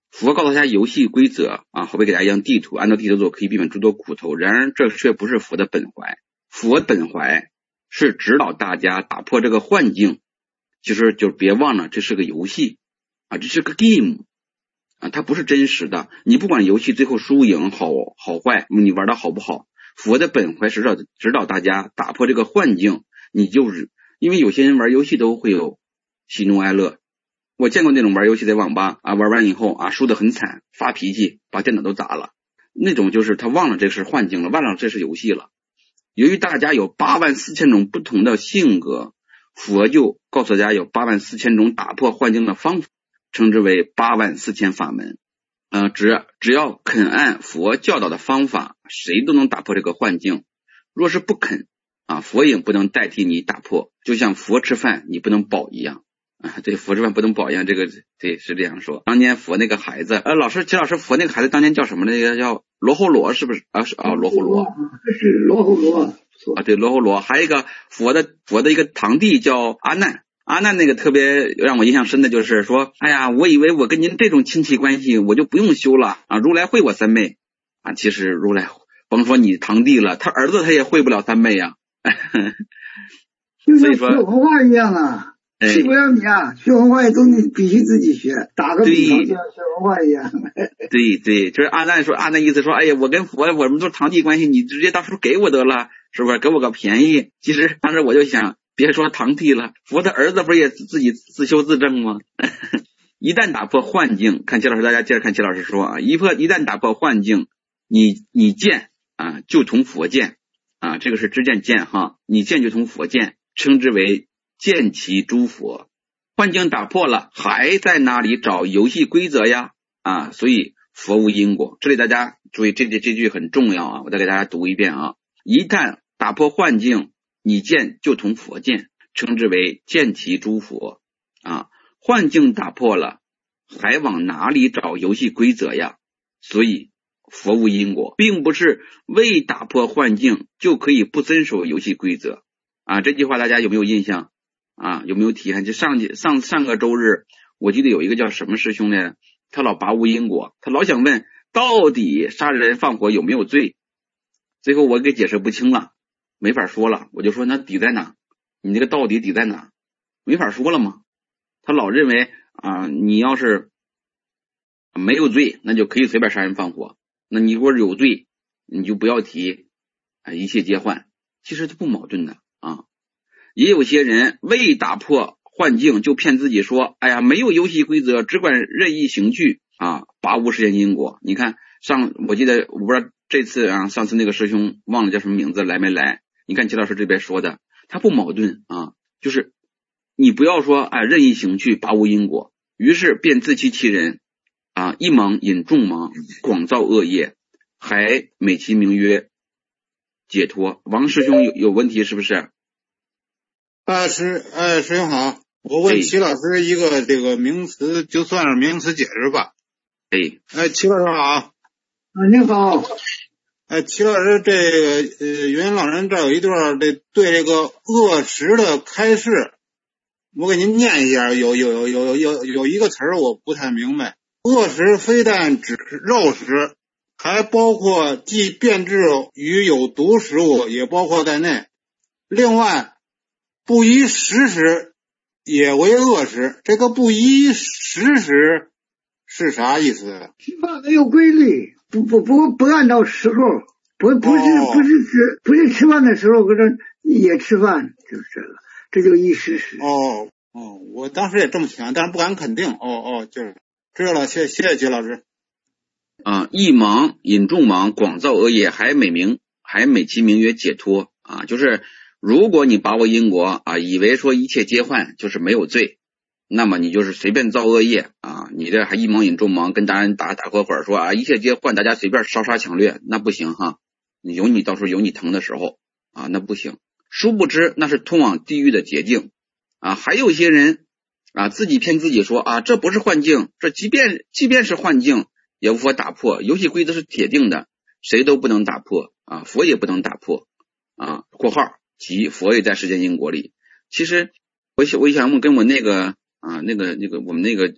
佛告诉大家游戏规则啊，好比给大家一张地图，按照地图做可以避免诸多苦头。然而这却不是佛的本怀，佛本怀是指导大家打破这个幻境，就是就别忘了这是个游戏啊，这是个 game 啊，它不是真实的。你不管游戏最后输赢好好坏，你玩的好不好，佛的本怀是指导指导大家打破这个幻境。你就是因为有些人玩游戏都会有喜怒哀乐，我见过那种玩游戏在网吧啊，玩完以后啊输得很惨，发脾气把电脑都砸了，那种就是他忘了这是幻境了，忘了这是游戏了。由于大家有八万四千种不同的性格，佛就告诉大家有八万四千种打破幻境的方法，称之为八万四千法门。呃，只只要肯按佛教导的方法，谁都能打破这个幻境。若是不肯啊，佛也不能代替你打破，就像佛吃饭你不能饱一样啊，对，佛吃饭不能饱一样，这个对是这样说。当年佛那个孩子，呃，老师，齐老师，佛那个孩子当年叫什么？那个叫罗睺罗，是不是啊？是啊，罗睺罗， 这是罗睺罗啊，对，罗睺罗。还有一个佛的佛的一个堂弟叫阿难，阿难那个特别让我印象深的就是说，哎呀，我以为我跟您这种亲戚关系我就不用修了啊，如来会我三昧啊，其实如来甭说你堂弟了，他儿子他也会不了三昧呀、啊。 就像学文化一样啊，去不了你啊，学文化东西必须自己学，打个比方就像学文化一样。 对对，就是阿难说，阿难意思说，哎呀，我跟佛我们都是堂弟关系，你直接到时候给我得了，是不是给我个便宜？其实当时我就想，别说堂弟了，佛的儿子不是也自己自修自证吗？一旦打破幻境，看齐老师，大家接着看齐老师说啊，一破一旦打破幻境，你你见啊就同佛见。啊，这个是知见见哈，你见就同佛见，称之为见其诸佛。幻境打破了，还在哪里找游戏规则呀？啊，所以佛无因果。这里大家注意，这这这句很重要啊，我再给大家读一遍啊。一旦打破幻境，你见就同佛见，称之为见其诸佛。啊，幻境打破了，还往哪里找游戏规则呀？所以佛无因果，并不是未打破幻境就可以不遵守游戏规则啊！这句话大家有没有印象啊？有没有体验？就上上上个周日，我记得有一个叫什么师兄呢，他老拔无因果，他老想问到底杀人放火有没有罪？最后我给解释不清了，没法说了，我就说那底在哪？你这个到底底在哪？没法说了嘛。他老认为啊，你要是没有罪，那就可以随便杀人放火。那你如果有罪，你就不要提啊，一切皆幻，其实它不矛盾的啊。也有些人未打破幻境就骗自己说，哎呀，没有游戏规则，只管任意行去啊，拔无实现因果。你看上，我记得我不知道这次啊，上次那个师兄忘了叫什么名字来没来？你看齐老师这边说的，他不矛盾啊，就是你不要说哎任意行去，拔无因果，于是便自欺欺人。啊，一盲引众盲，广造恶业，还美其名曰解脱。王师兄有有问题是不是？ 啊，师，哎，师兄好，我问齐老师一个这个名词，就算是名词解释吧。 哎， 哎，齐老师好。啊， 你好。 哎，齐老师，这个呃，元老人这有一段这对这个恶食的开示，我给您念一下。有有有有有有一个词儿我不太明白。恶食非但指肉食，还包括既变质于有毒食物，也包括在内。另外，不宜食时也为恶食。这个不宜食时是啥意思？ 吃饭没有规律，不不不不按照时候，不不是、哦、不是吃不是吃饭的时候搁这也吃饭，就是这个，这就宜食时。 哦哦，我当时也这么想，但是不敢肯定。哦哦，就是。知道了，谢谢谢齐老师。 啊，一盲引众盲，广造恶业，还美名还美其名曰解脱啊，就是如果你把握因果啊，以为说一切皆幻就是没有罪，那么你就是随便造恶业啊，你这还一盲引众盲，跟大人打打合伙说啊，一切皆幻，大家随便烧杀抢掠，那不行哈，有你到时候有你疼的时候啊，那不行。殊不知那是通往地狱的捷径啊，还有一些人。啊，自己骗自己说啊，这不是幻境，这即便即便是幻境也无法打破，游戏规则是铁定的，谁都不能打破啊，佛也不能打破啊。括号即佛也在世间因果里。其实我想我想我跟我那个啊那个那个我们那个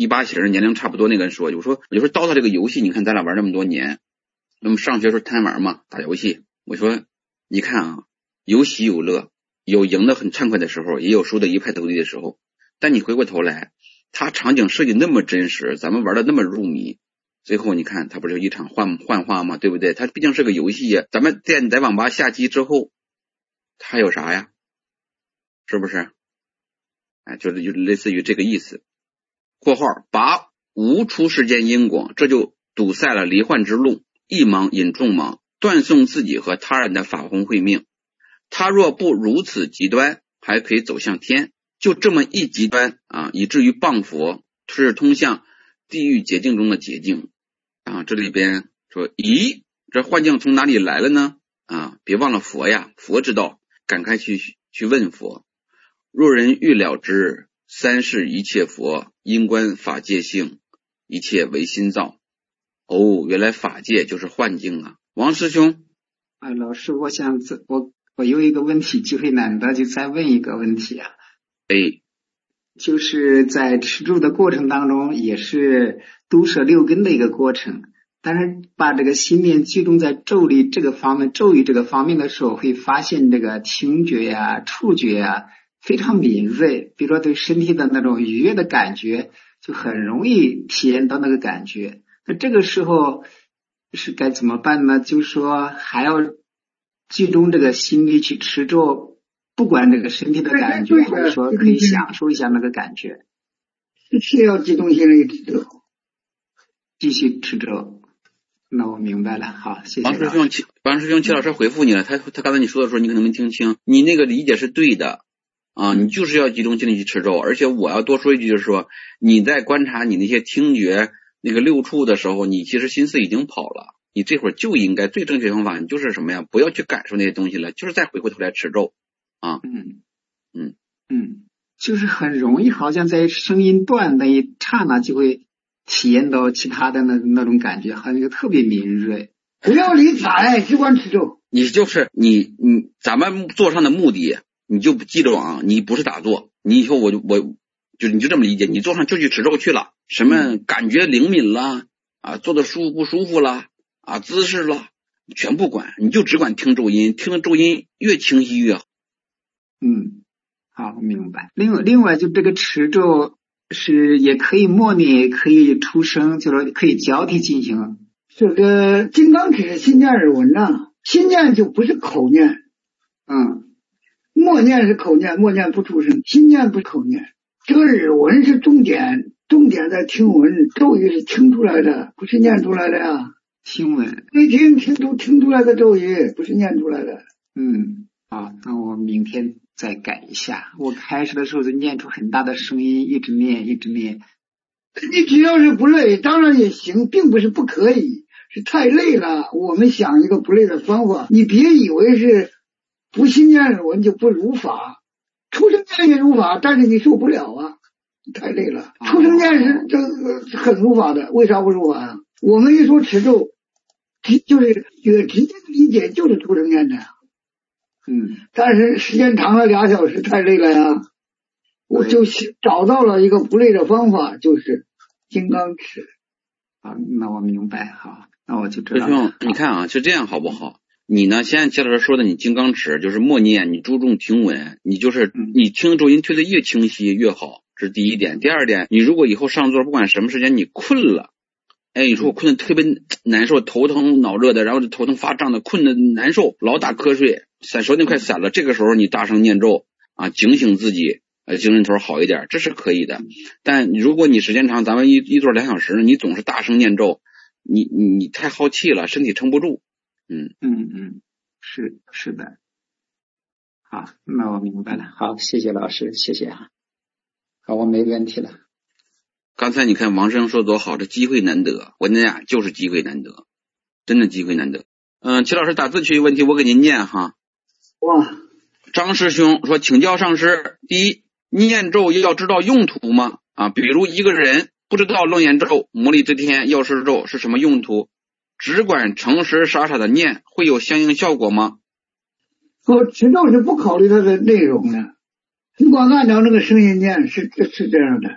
一八型年龄差不多那个人说，我说我就说D O T A这个游戏，你看咱俩玩那么多年，那么上学时候贪玩嘛，打游戏，我说你看啊，有喜有乐，有赢得很畅快的时候，也有输得一败涂地的时候，但你回过头来，他场景设计那么真实，咱们玩的那么入迷，最后你看他不是一场幻幻化吗？对不对？他毕竟是个游戏呀，咱们在在网吧下机之后，他有啥呀？是不是？哎，就是就类似于这个意思。括号拔无出世间因果，这就堵塞了离幻之路，一盲引众盲，断送自己和他人的法弘慧命。他若不如此极端，还可以走向天，就这么一极端啊，以至于谤佛是通向地狱捷径中的捷径啊。这里边说，咦，这幻境从哪里来了呢？啊，别忘了佛呀，佛知道，赶快去去问佛。若人欲了之，三世一切佛，因观法界性，一切唯心造。哦，原来法界就是幻境啊。王师兄， 啊，老师，我想我我有一个问题，机会难得，就再问一个问题啊。 哎， 就是在持咒的过程当中，也是毒舍六根的一个过程。但是把这个心念集中在咒力这个方面，咒语这个方面的时候，会发现这个听觉呀、触觉呀非常敏锐，比如说对身体的那种愉悦的感觉，就很容易体验到那个感觉。那这个时候是该怎么办呢？就是说还要集中这个心力去持咒，不管这个身体的感觉，或者说可以享受一下那个感觉。 是要集中心力持咒， 继续持咒。那我明白了，好，谢谢。 王师兄，王师兄，齐老师回复你了，他他刚才你说的时候，你可能没听清，你那个理解是对的啊，你就是要集中精力去持咒。而且我要多说一句，就是说你在观察你那些听觉那个六触的时候，你其实心思已经跑了，你这会儿就应该最正确方法，你就是什么呀？不要去感受那些东西了，就是再回过头来持咒啊。 嗯嗯嗯，就是很容易，好像在声音断那一刹那就会体验到其他的那那种感觉，好像就特别敏锐。 不要理睬，只管持咒。 你就是你你咱们做上的目的，你就记住啊，你不是打坐，你以后我就我就你就这么理解，你坐上就去持咒去了，什么感觉灵敏啦啊，做的舒服不舒服啦啊，姿势啦，全不管，你就只管听咒音，听的咒音越清晰越好。 嗯，好，明白。另外另外就这个持咒是也可以默念，也可以出声，就是可以交替进行。 这个金刚指是心念耳闻呐，心念就不是口念， 嗯， 默念是口念，默念不出声，心念不是口念。这个耳闻是重点，重点在听闻，咒语是听出来的，不是念出来的呀。 听闻， 没听听出听出来的咒语，不是念出来的。 嗯，好，那我明天再改一下。我开始的时候就念出很大的声音，一直念，一直念。 你只要是不累，当然也行，并不是不可以，是太累了。我们想一个不累的方法，你别以为是不信念耳闻就不如法，出生念也如法，但是你受不了啊，太累了。出生念是这个很如法的，为啥不如法啊？我们一说持咒，就是越直接的理解就是出生念的呀。 嗯， 但是时间长了俩小时太累了呀。我就找到了一个不累的方法，就是金刚持。 啊，那我明白，好，那我就知道。 师兄，你看啊，是这样好不好？你呢，现在齐老师说的，你金刚持就是默念，你注重听闻，你就是你听咒音推的越清晰越好，这是第一点。第二点，你如果以后上座不管什么时间你困了，哎，你说我困得特别难受，头疼脑热的，然后头疼发胀的，困得难受，老打瞌睡，散手那快散了，这个时候你大声念咒啊，警醒自己。呃，精神头好一点，这是可以的。但如果你时间长，咱们一一坐两小时，你总是大声念咒，你你你太耗气了，身体撑不住。嗯嗯嗯，是是的。好，那我明白了。好，谢谢老师，谢谢啊。好，我没问题了。 刚才你看王师兄说多好，这机会难得，我跟你讲就是机会难得，真的机会难得。嗯，齐老师打字区问题我给您念哈。 哇， 张师兄说，请教上师，第一，念咒要知道用途吗？啊，比如一个人不知道楞严咒、摩利支天、药师咒是什么用途，只管诚实傻傻的念，会有相应效果吗？ 我持咒是不考虑它的内容的，你光按照那个声音念，是是这样的。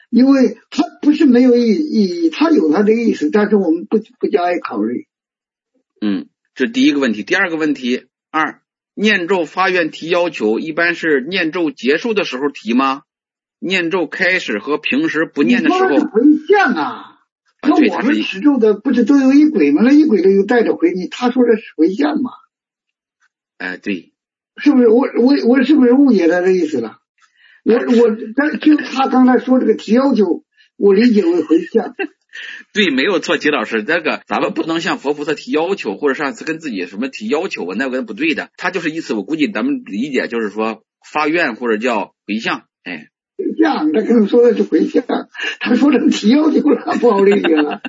因为他不是没有意义，他有他的意思，但是我们不不加以考虑。 嗯，这第一个问题。第二个问题，二，念咒发愿提要求一般是念咒结束的时候提吗？念咒开始和平时不念的时候？ 你说的是回向啊。那我们持咒的不是都有仪轨吗？那仪轨的又带着回你，他说的是回向嘛？ 哎、呃，对， 是不是？我我我是不是误解他的意思了？我我但就他刚才说这个提要求，我理解为回向。 对，没有错，吉老师，这个咱们不能向佛菩萨提要求，或者上次跟自己什么提要求啊，那个不对的。他就是意思，我估计咱们理解就是说发愿或者叫回向，哎。 回向，他跟他说的是回向，他说成提要求了，不好理解了。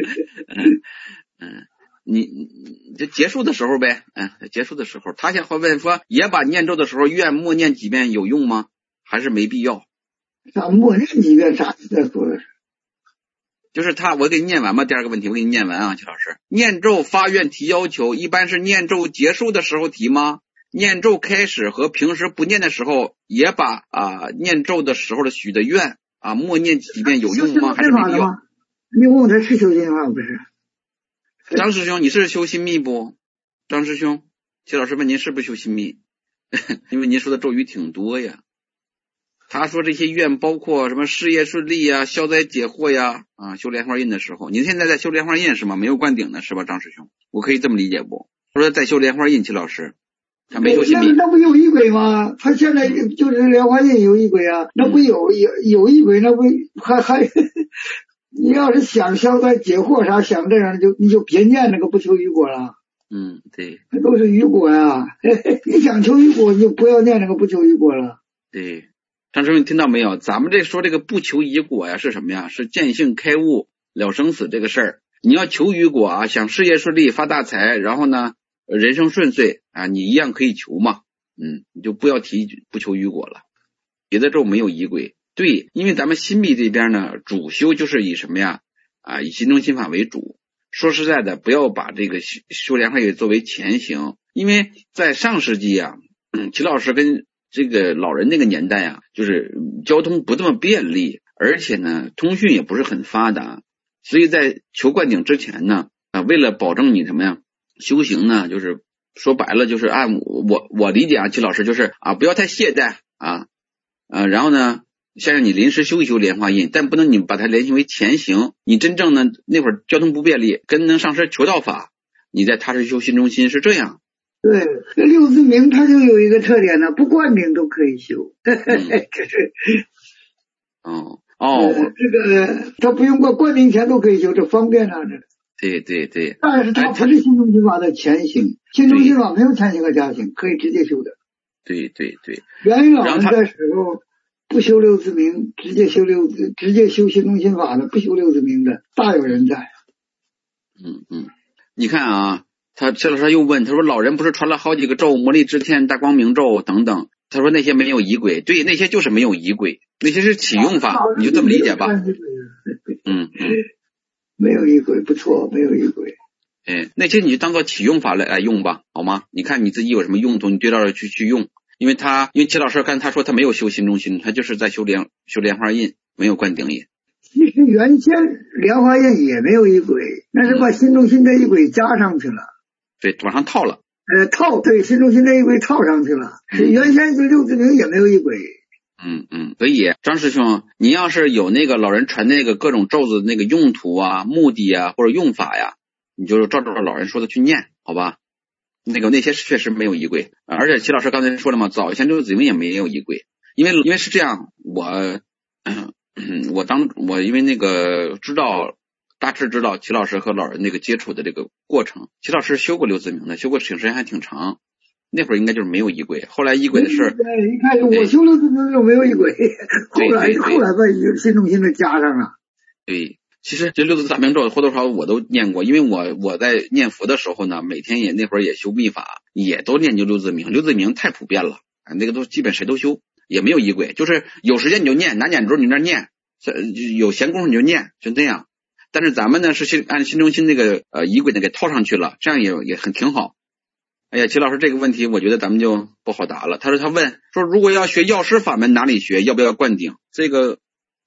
嗯，你你就结束的时候呗，嗯，结束的时候，他想会问说，也把念咒的时候愿默念几遍有用吗？还是没必要？ 啥默念几遍？啥意思？说的是？ 就是他，我给你念完吧。第二个问题，我给你念完啊，齐老师。念咒发愿提要求，一般是念咒结束的时候提吗？念咒开始和平时不念的时候，也把啊念咒的时候的许的愿啊默念几遍有用吗？还是没必要？ 你问我他是修心法不是？ 张师兄，你是修心密不？张师兄，齐老师问您是不是修心密？因为您说的咒语挺多呀。他说这些愿包括什么事业顺利呀、消灾解惑呀，啊，修莲花印的时候，您现在在修莲花印是吗？没有灌顶的是吧，张师兄？我可以这么理解不？他说在修莲花印，齐老师。他没修心密， 那那不有仪轨吗？他现在就是莲花印有仪轨啊，那不有有有仪轨，那不还还，你要是想消灾解惑啥，想这样就你就别念那个不求于果了。 嗯，对， 那都是于果呀、啊。你想求于果，你就不要念那个不求于果了。 对，张师兄，你听到没有？咱们这说这个不求于果呀，是什么呀？是见性开悟了生死这个事儿。你要求于果啊，想事业顺利发大财，然后呢？人生顺遂啊，你一样可以求嘛，嗯，你就不要提不求于果了。别的咒没有仪轨，对，因为咱们心密这边呢，主修就是以什么呀啊，以心中心法为主。说实在的，不要把这个修修莲花印作为前行，因为在上世纪啊，嗯，齐老师跟这个老人那个年代啊，就是交通不这么便利，而且呢，通讯也不是很发达，所以在求灌顶之前呢，啊，为了保证你什么呀？修行呢，就是说白了，就是按我我理解啊，齐老师就是啊，不要太懈怠啊，呃，然后呢，先让你临时修一修莲花印，但不能你把它联系为前行。你真正呢那会儿交通不便利，跟能上师求道法，你在踏实修心中心是这样。 对，六字明它就有一个特点呢，不灌顶都可以修。这是哦哦， 这个他不用过灌顶前都可以修，这方便啊这。 对对对， 但是它不是心中心法的前行，心中心法没有前行和加行，可以直接修的。 对对对， 元宇老人的时候不修六字明，直接修六字，直接修心中心法的，不修六字明的大有人在。 嗯嗯，你看啊，他谢老师又问，他说老人不是传了好几个咒，魔力支天、大光明咒等等，他说那些没有仪轨，对，那些就是没有仪轨，那些是启用法，你就这么理解吧。嗯嗯。 没有仪轨，不错，没有仪轨。 哎，那些你就当做启用法来来用吧，好吗？你看你自己有什么用途，你对照着去去用。因为他，因为齐老师刚才他说他没有修心中心，他就是在修莲修莲花印，没有灌顶印。 其实原先莲花印也没有仪轨，那是把心中心的仪轨加上去了。 对，往上套了。 呃，套对心中心的仪轨套上去了。嗯、原先是六字明也没有仪轨。 嗯嗯，所以张师兄，你要是有那个老人传那个各种咒子那个用途啊、目的啊或者用法呀，你就照着老人说的去念，好吧？那个那些确实没有仪轨，而且齐老师刚才说了嘛，早先六字明也没有仪轨，因为因为是这样，我嗯我当我因为那个知道大致知道齐老师和老人那个接触的这个过程，齐老师修过六字明的，修过时间还挺长。那会儿应该就是没有仪轨，后来仪轨的事， 对，一开始我修六字明就没有仪轨，后来后来把心中心的加上了。 对，其实这六字大明咒或多或少我都念过，因为我我在念佛的时候呢，每天也那会儿也修密法，也都念就六字明，六字明太普遍了，那个都基本谁都修，也没有仪轨，就是有时间你就念，拿眼珠你那念，有闲工夫你就念，就这样。但是咱们呢是心按心中心那个呃仪轨呢给套上去了，这样也也很挺好。哎呀，齐老师这个问题我觉得咱们就不好答了。他说他问说如果要学药师法门哪里学，要不要灌顶？这个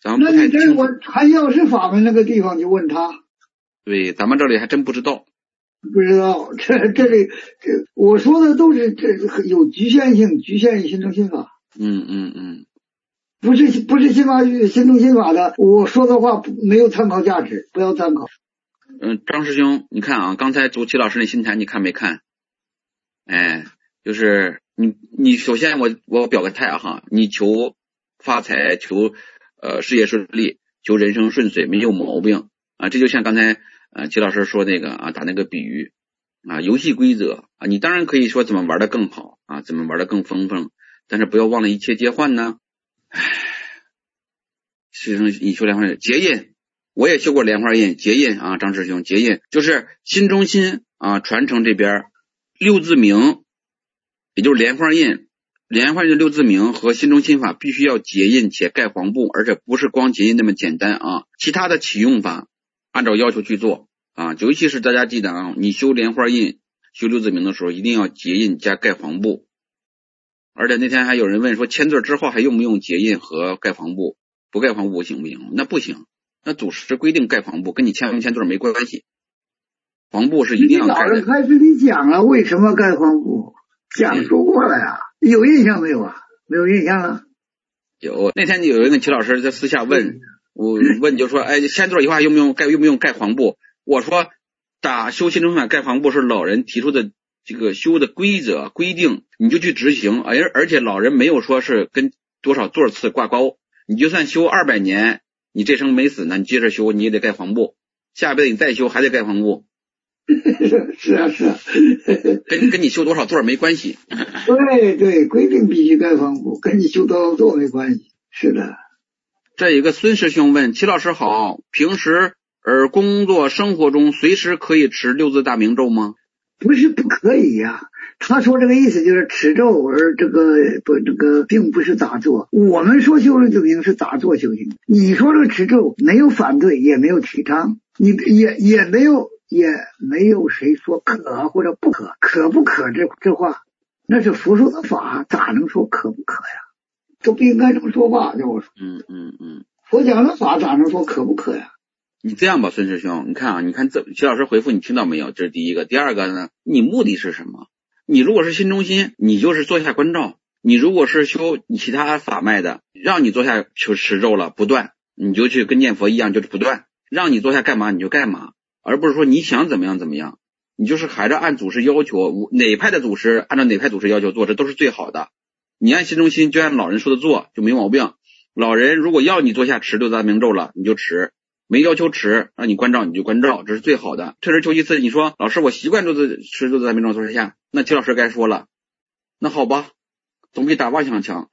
咱们不太清楚。 那你这我看药师法门那个地方就问他。 对，咱们这里还真不知道。 不知道，这这里这我说的都是这有局限性，局限于心中心法。 嗯嗯嗯， 不是不是心法心中心法的，我说的话没有参考价值，不要参考。 嗯，张师兄，你看啊，刚才读齐老师那心态，你看没看？哎，就是你你首先我我表个态哈，你求发财，求呃事业顺利，求人生顺遂，没有毛病啊。这就像刚才呃齐老师说那个啊，打那个比喻啊，游戏规则啊，你当然可以说怎么玩的更好啊，怎么玩的更丰盛，但是不要忘了一切皆幻呢。唉，师兄，你修莲花印结印，我也修过莲花印结印啊，张师兄结印就是心中心啊，传承这边六字名，也就是莲花印，莲花印的六字名和心中心法必须要结印且盖黄布，而且不是光结印那么简单啊，其他的启用法按照要求去做啊，尤其是大家记得啊，你修莲花印修六字名的时候一定要结印加盖黄布。而且那天还有人问说签字之后还用不用结印和盖黄布，不盖黄布行不行？那不行，那祖师规定盖黄布，跟你签没签字没关系，黄布是一定要盖的。 你老师开始你讲了为什么盖黄布，讲说过了呀，有印象没有啊？没有印象了。 有，那天有一个齐老师在私下问我，问就说哎，签字以后还用不用盖用不用盖黄布？我说打修心中法盖黄布是老人提出的这个修的规则规定，你就去执行，而而且老人没有说是跟多少座次挂钩，你就算修二百年，你这生没死呢，你接着修你也得盖黄布，下辈子你再修还得盖黄布。 是啊是啊， 跟跟你修多少座没关系。 对对，规定必须盖黄布，跟你修多少座没关系。是的。 这一个孙师兄问齐老师好，平时而工作生活中随时可以持六字大明咒吗？ 不是不可以呀、啊，他说这个意思就是持咒，而这个不这个并不是打坐。我们说修六字明是打坐修行，你说这个持咒没有反对，也没有提倡，你也也没有也没有谁说可或者不可，可不可这这话，那是佛说的法，咋能说可不可呀？都不应该这么说话，叫我说。 嗯嗯嗯， 佛讲的法咋能说可不可呀？ 你这样吧，孙师兄，你看啊，你看这齐老师回复你听到没有？这是第一个。第二个呢，你目的是什么？你如果是心中心，你就是坐下关照；你如果是修你其他法脉的，让你坐下求持咒了不断，你就去跟念佛一样，就是不断；让你坐下干嘛你就干嘛，而不是说你想怎么样怎么样，你就是还是按祖师要求，哪派的祖师按照哪派祖师要求做，这都是最好的。你按心中心就按老人说的做就没毛病。老人如果要你坐下持六字大明咒了，你就持。没要求持，让你关照你就关照，这是最好的。退而求其次，你说老师我习惯六字持六字大明咒坐下，那齐老师该说了，那好吧，总比打妄想强。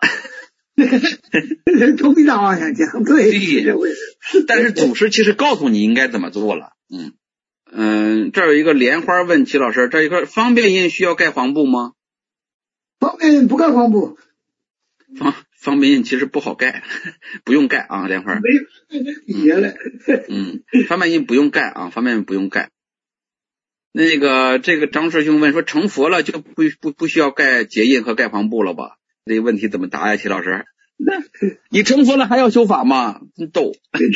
总比打妄想强，对。 对，但是祖师其实告诉你应该怎么做了。嗯嗯，这有一个莲花问齐老师，这一个方便印需要盖黄布吗？ 方便印不盖黄布。 方方便印其实不好盖，不用盖啊，莲花。 没底下了。 嗯，方便印不用盖啊，方便印不用盖。那个这个张师兄问说，成佛了就不不不需要盖结印和盖黄布了吧？这个问题怎么答呀，齐老师？你成佛了还要修法吗？你逗。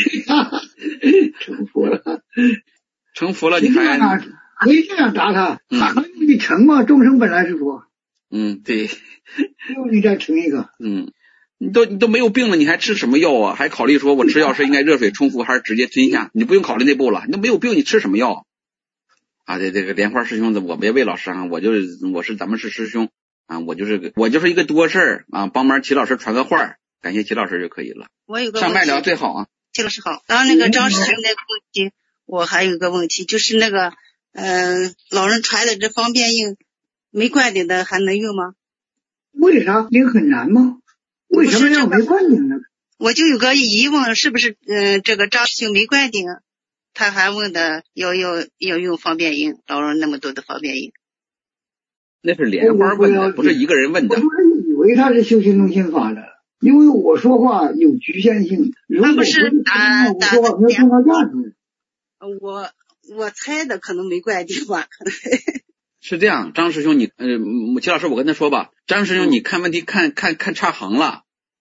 成佛了， 成佛了你还可以这样答他，还能你成吗？众生本来是佛。 嗯，对。 又你再成一个。 嗯，你都你都没有病了，你还吃什么药啊？还考虑说我吃药是应该热水冲服还是直接吞下？你不用考虑那步了，你都没有病，你吃什么药？啊，这这个莲花师兄，我别魏老师啊，我就是我是咱们是师兄啊，我就是我就是一个多事儿啊，帮忙齐老师传个话，感谢齐老师就可以了。 我有个上麦聊最好啊。 齐老师好，然后那个张师兄那个问题，我还有一个问题，就是那个嗯、呃，老人传的这方便印没灌顶的还能用吗？ 为啥印很难吗？为什么要没灌顶呢？ 我就有个疑问，是不是嗯、呃，这个张师兄没灌顶？他还问的要要要用方便印，老人那么多的方便印。 那是莲花问的，不是一个人问的。 我以为他是修心中心法的，因为我说话有局限性。 那不是打打我说话没有参考价值。 我我猜的可能没灌顶吧，可能。 是这样，张师兄你，呃，齐老师我跟他说吧，张师兄你看问题看看看差行了。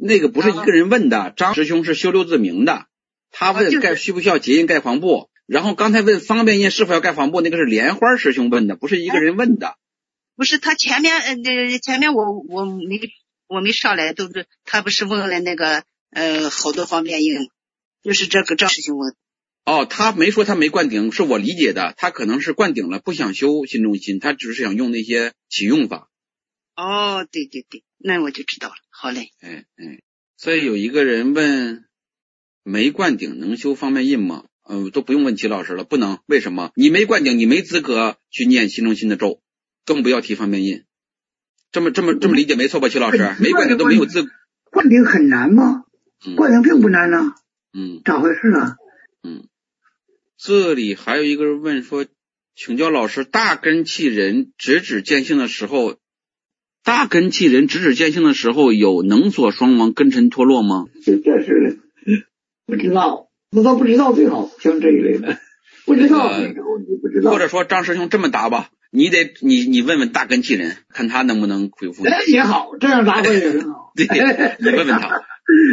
那个不是一个人问的，张师兄是修六字明的，他问盖需不需要结印盖黄布，然后刚才问方便印是否要盖黄布，那个是莲花师兄问的，不是一个人问的。 不是他前面呃前面我我没我没上来，都是他不是问了那个呃好多方便印，就是这个张师兄问。 哦，他没说他没灌顶，是我理解的，他可能是灌顶了，不想修新中心，他只是想用那些启用法。 哦，对对对，那我就知道了。好嘞。 哎哎，所以有一个人问，没灌顶能修方便印吗？呃，都不用问齐老师了，不能。为什么？你没灌顶，你没资格去念新中心的咒，更不要提方便印。这么这么这么理解没错吧，齐老师？没灌顶都没有资格。 灌顶很难吗？灌顶并不难呢、啊。 嗯。 咋回事啊？ 嗯。这里还有一个人问说，请教老师，大根器人直指见性的时候，大根器人直指见性的时候有能所双亡根尘脱落吗？ 这这是不知道，那都不知道最好，像这一类的不知道， 呃、 你不知道。 或者说张师兄这么答吧，你得你你问问大根器人，看他能不能回复。 哎，也好，这样答复也很好。 对，你问问他。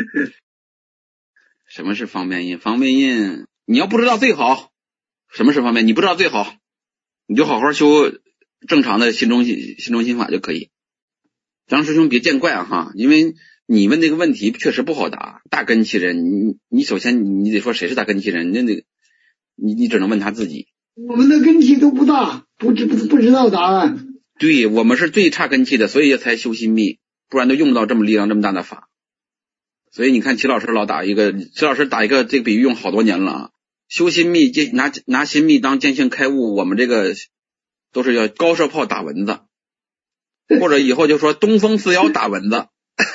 什么是方便印？方便印。你要不知道最好，什么是方便？你不知道最好，你就好好修正常的心中心心中心法就可以。张师兄别见怪啊哈，因为你问这个问题确实不好答。大根器人，你你首先你你得说谁是大根器人，那得你你只能问他自己。 我们的根器都不大，不知不不知道答案。 对，我们是最差根器的，所以才修心密，不然都用不到这么力量这么大的法。所以你看齐老师老打一个，齐老师打一个这个比喻用好多年了啊。修心密，拿拿心密当见性开悟，我们这个都是要高射炮打蚊子，或者以后就说东风四幺打蚊子。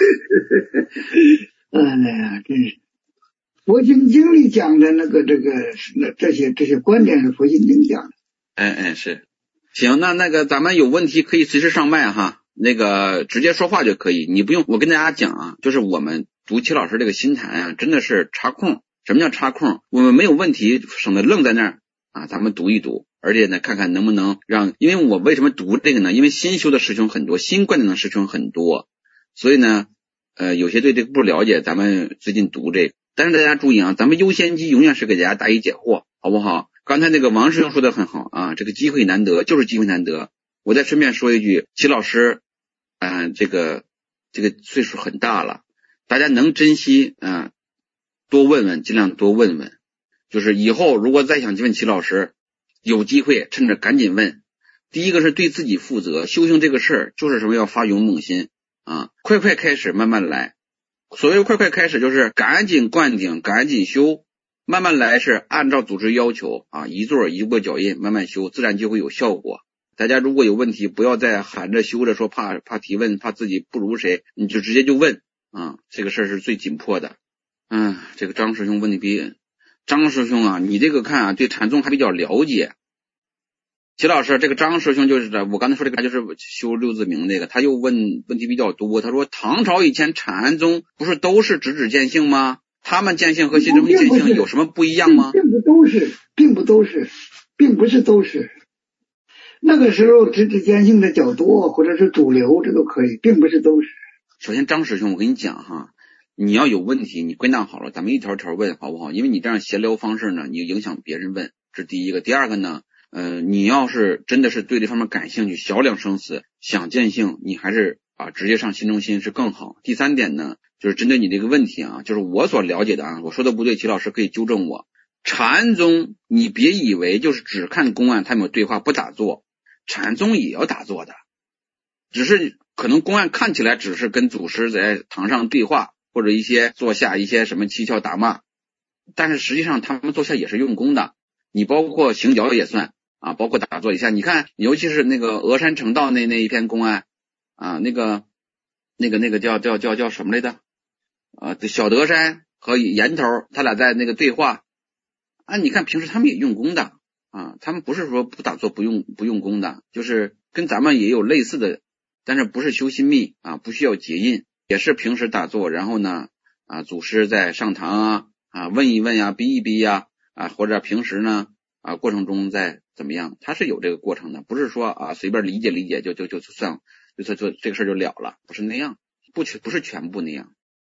哎呀，真是佛经经里讲的那个这个那这些这些观点是佛经经讲的。 哎哎是，行，那那个咱们有问题可以随时上麦哈，那个直接说话就可以，你不用我跟大家讲啊，就是我们读齐老师这个心谈啊，真的是插空。什么叫插空？我们没有问题，省得愣在那儿啊，咱们读一读，而且呢，看看能不能让，因为我为什么读这个呢？因为新修的师兄很多，新灌顶的师兄很多，所以呢，呃，有些对这个不了解，咱们最近读这个。但是大家注意啊，咱们优先级永远是给大家答疑解惑，好不好？刚才那个王师兄说的很好啊，这个机会难得，就是机会难得。我再顺便说一句，齐老师，嗯、呃，这个这个岁数很大了，大家能珍惜啊。呃多问问，尽量多问问。就是以后如果再想问齐老师，有机会趁着赶紧问。第一个是对自己负责，修行这个事儿就是什么要发勇猛心啊，快快开始，慢慢来。所谓快快开始，就是赶紧灌顶，赶紧修。慢慢来是按照组织要求啊，一座一个脚印，慢慢修，自然就会有效果。大家如果有问题，不要再含着修着说怕怕提问，怕自己不如谁，你就直接就问啊，这个事儿是最紧迫的。嗯，这个张师兄问题比张师兄啊，你这个看啊，对禅宗还比较了解。齐老师，这个张师兄就是我刚才说这个，他就是修六字明这个，他又问问题比较多。他说唐朝以前禅宗不是都是直指见性吗？他们见性和新中心见性有什么不一样吗？ 并不都是，并不都是，并不是都是。那个时候直指见性的较多，或者是主流，这都可以，并不是都是。 首先，张师兄，我跟你讲哈。你要有问题，你归纳好了，咱们一条条问，好不好？因为你这样闲聊方式呢，你影响别人问，这是第一个。第二个呢，呃，你要是真的是对这方面感兴趣，小两生死，想见性，你还是啊直接上新中心是更好。第三点呢，就是针对你这个问题啊，就是我所了解的啊，我说的不对，齐老师可以纠正我。禅宗，你别以为就是只看公案，他们有对话不打坐，禅宗也要打坐的，只是可能公案看起来只是跟祖师在堂上对话。或者一些坐下一些什么七窍打骂，但是实际上他们坐下也是用功的，你包括行脚也算啊，包括打坐一下，你看尤其是那个峨山成道那那一篇公案啊，那个那个那个叫叫叫叫什么来着啊，小德山和岩头他俩在那个对话啊，你看平时他们也用功的啊，他们不是说不打坐不用不用功的，就是跟咱们也有类似的，但是不是修心密啊，不需要结印。也是平时打坐，然后呢，啊，祖师在上堂啊，啊，问一问呀，逼一逼呀，啊，或者平时呢，啊，过程中再怎么样，它是有这个过程的，不是说啊随便理解理解就就就算就就就这个事儿就了了，不是那样，不全不是全部那样。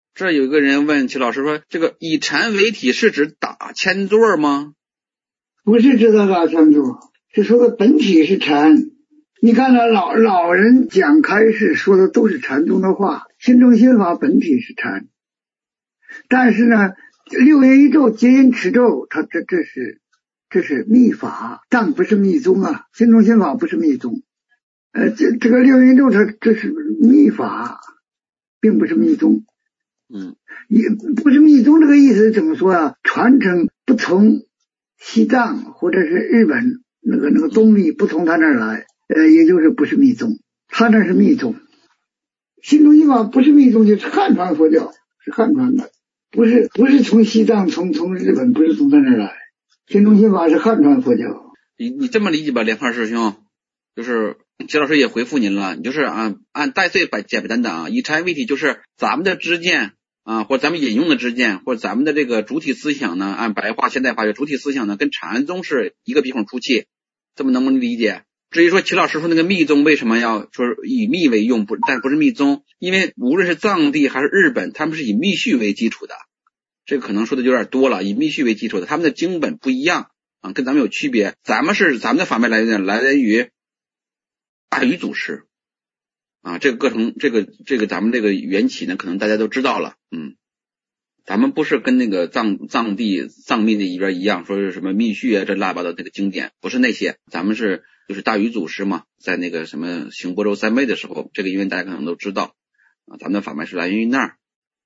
这有一个人问齐老师说，这个以禅为体是指打千座吗？ 不是指的打千座，是说的本体是禅。你看了老老人讲开示说的都是禅宗的话，心中心法本体是禅，但是呢六言一咒结音持咒，它这这是这是密法，但不是密宗啊。心中心法不是密宗，呃，这这个六言一咒它这是密法，并不是密宗。 嗯， 也不是密宗这个意思怎么说啊？传承不从西藏或者是日本那个那个宗密不从他那儿来，呃，也就是不是密宗，他那是密宗。心中心法不是密宗，就是汉传佛教，是汉传的。不是不是从西藏从从日本不是从他那儿来，心中心法是汉传佛教。 你你这么理解吧，莲花师兄，就是齐老师也回复您了，你就是啊按带罪摆简单的啊，以禅为体，就是咱们的知见啊，或者咱们引用的知见，或者咱们的这个主体思想呢，按白话现代化的主体思想呢，跟禅宗是一个鼻孔出气，这么能不能理解？至于说齐老师说那个密宗为什么要说以密为用，不但不是密宗，因为无论是藏地还是日本，他们是以密续为基础的，这个可能说的有点多了，以密续为基础的，他们的经本不一样啊，跟咱们有区别。咱们是咱们的法脉来源来源于大禹祖师啊，这个过程这个这个咱们这个缘起呢，可能大家都知道了，嗯。咱们不是跟那个藏藏地藏密那一边一样，说是什么密续啊，这乱七八糟这个经典，不是那些，咱们是就是大禹祖师嘛，在那个什么行波州三昧的时候，这个因为大家可能都知道啊，咱们的法脉是来源于那儿。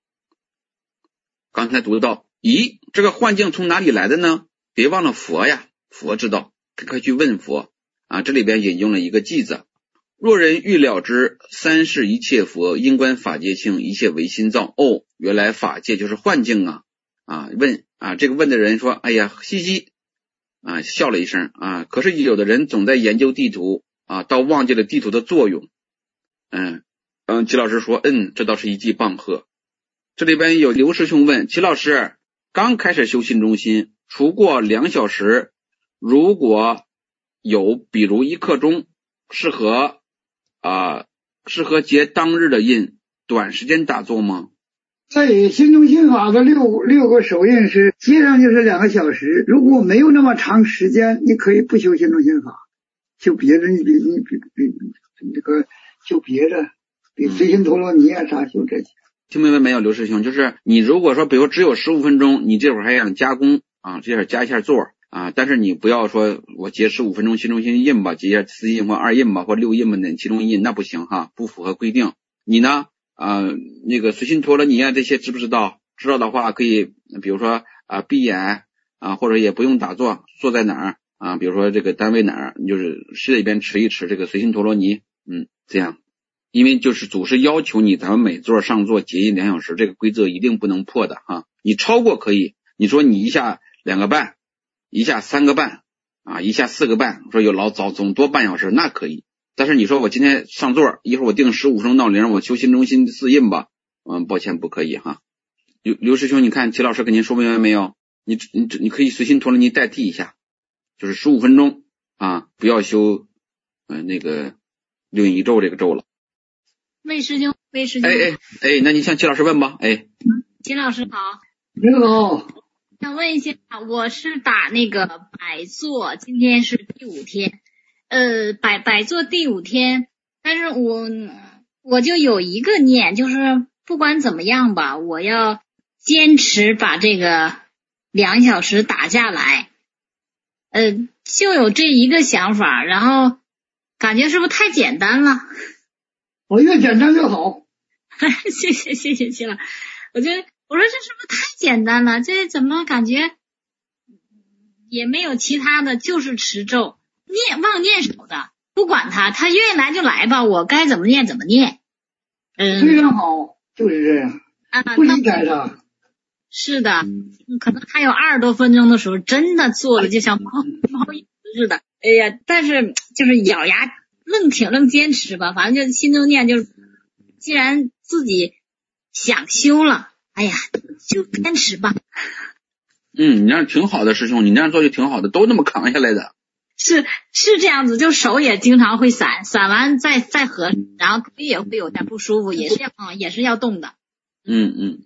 刚才读到，咦，这个幻境从哪里来的呢？别忘了佛呀，佛知道，可以去问佛啊。这里边引用了一个偈子。若人欲了之，三世一切佛，因观法界性，一切唯心造。哦，原来法界就是幻境啊！啊，问啊，这个问的人说，哎呀，嘻嘻啊，笑了一声啊。可是有的人总在研究地图啊，倒忘记了地图的作用。嗯嗯，齐老师说，嗯，这倒是一记棒喝。这里边有刘师兄问齐老师，刚开始修心中心，除过两小时，如果有比如一刻钟，适合啊，适合结当日的印，短时间打坐吗？ 在心中心法的六六个手印是接上就是两个小时，如果没有那么长时间，你可以不修心中心法，修别的，你比你比比这个修别的，比随心陀罗尼啊啥修这些。 听明白没有，刘师兄？就是你如果说，比如只有十五分钟，你这会儿还想加工啊，这会儿加一下座啊，但是你不要说我结十五分钟心中心印吧，结一下四印或二印吧，或六印吧，那其中一印那不行哈，不符合规定。你呢啊、呃，那个随心陀罗尼啊这些知不知道？知道的话可以，比如说啊闭眼啊，或者也不用打坐，坐在哪儿啊？比如说这个单位哪儿，你就是室里边持一持这个随心陀罗尼，嗯，这样。因为就是祖师要求你，咱们每座上座结印两小时，这个规则一定不能破的哈。你超过可以，你说你一下两个半，一下三个半啊，一下四个半，说有老早总多半小时那可以。但是你说我今天上座，一会儿我定十五分钟闹铃，我修心中心四印吧，嗯，抱歉不可以哈。刘刘师兄，你看齐老师跟您说明白没有？你你你可以随心陀罗尼代替一下，就是十五分钟啊，不要修嗯、呃、那个六印一咒这个咒了。 魏师兄，魏师兄， 哎哎哎，那你向齐老师问吧。哎， 齐老师好， 你好， 想问一下，我是打那个百座，今天是第五天，呃，百百座第五天，但是我我就有一个念，就是不管怎么样吧，我要坚持把这个两小时打下来，呃，就有这一个想法，然后感觉是不是太简单了？ 我越简单越好。 谢谢谢谢齐老，我觉得我说这是不是太简单了？这怎么感觉也没有其他的，就是持咒念忘念手的，不管他，他愿意来就来吧，我该怎么念怎么念。嗯， 非常好，就是这样啊，不理解的。 是的，可能还有二十多分钟的时候，真的做了就像猫猫影似的。哎呀，但是就是咬牙愣挺愣坚持吧，反正就心中念，就是既然自己想修了，哎呀，就坚持吧。 嗯，你这样挺好的，师兄，你这样做就挺好的，都那么扛下来的。 是是这样子，就手也经常会散，散完再再合，然后腿也会有点不舒服，也是要、嗯、也是要动的。 嗯嗯，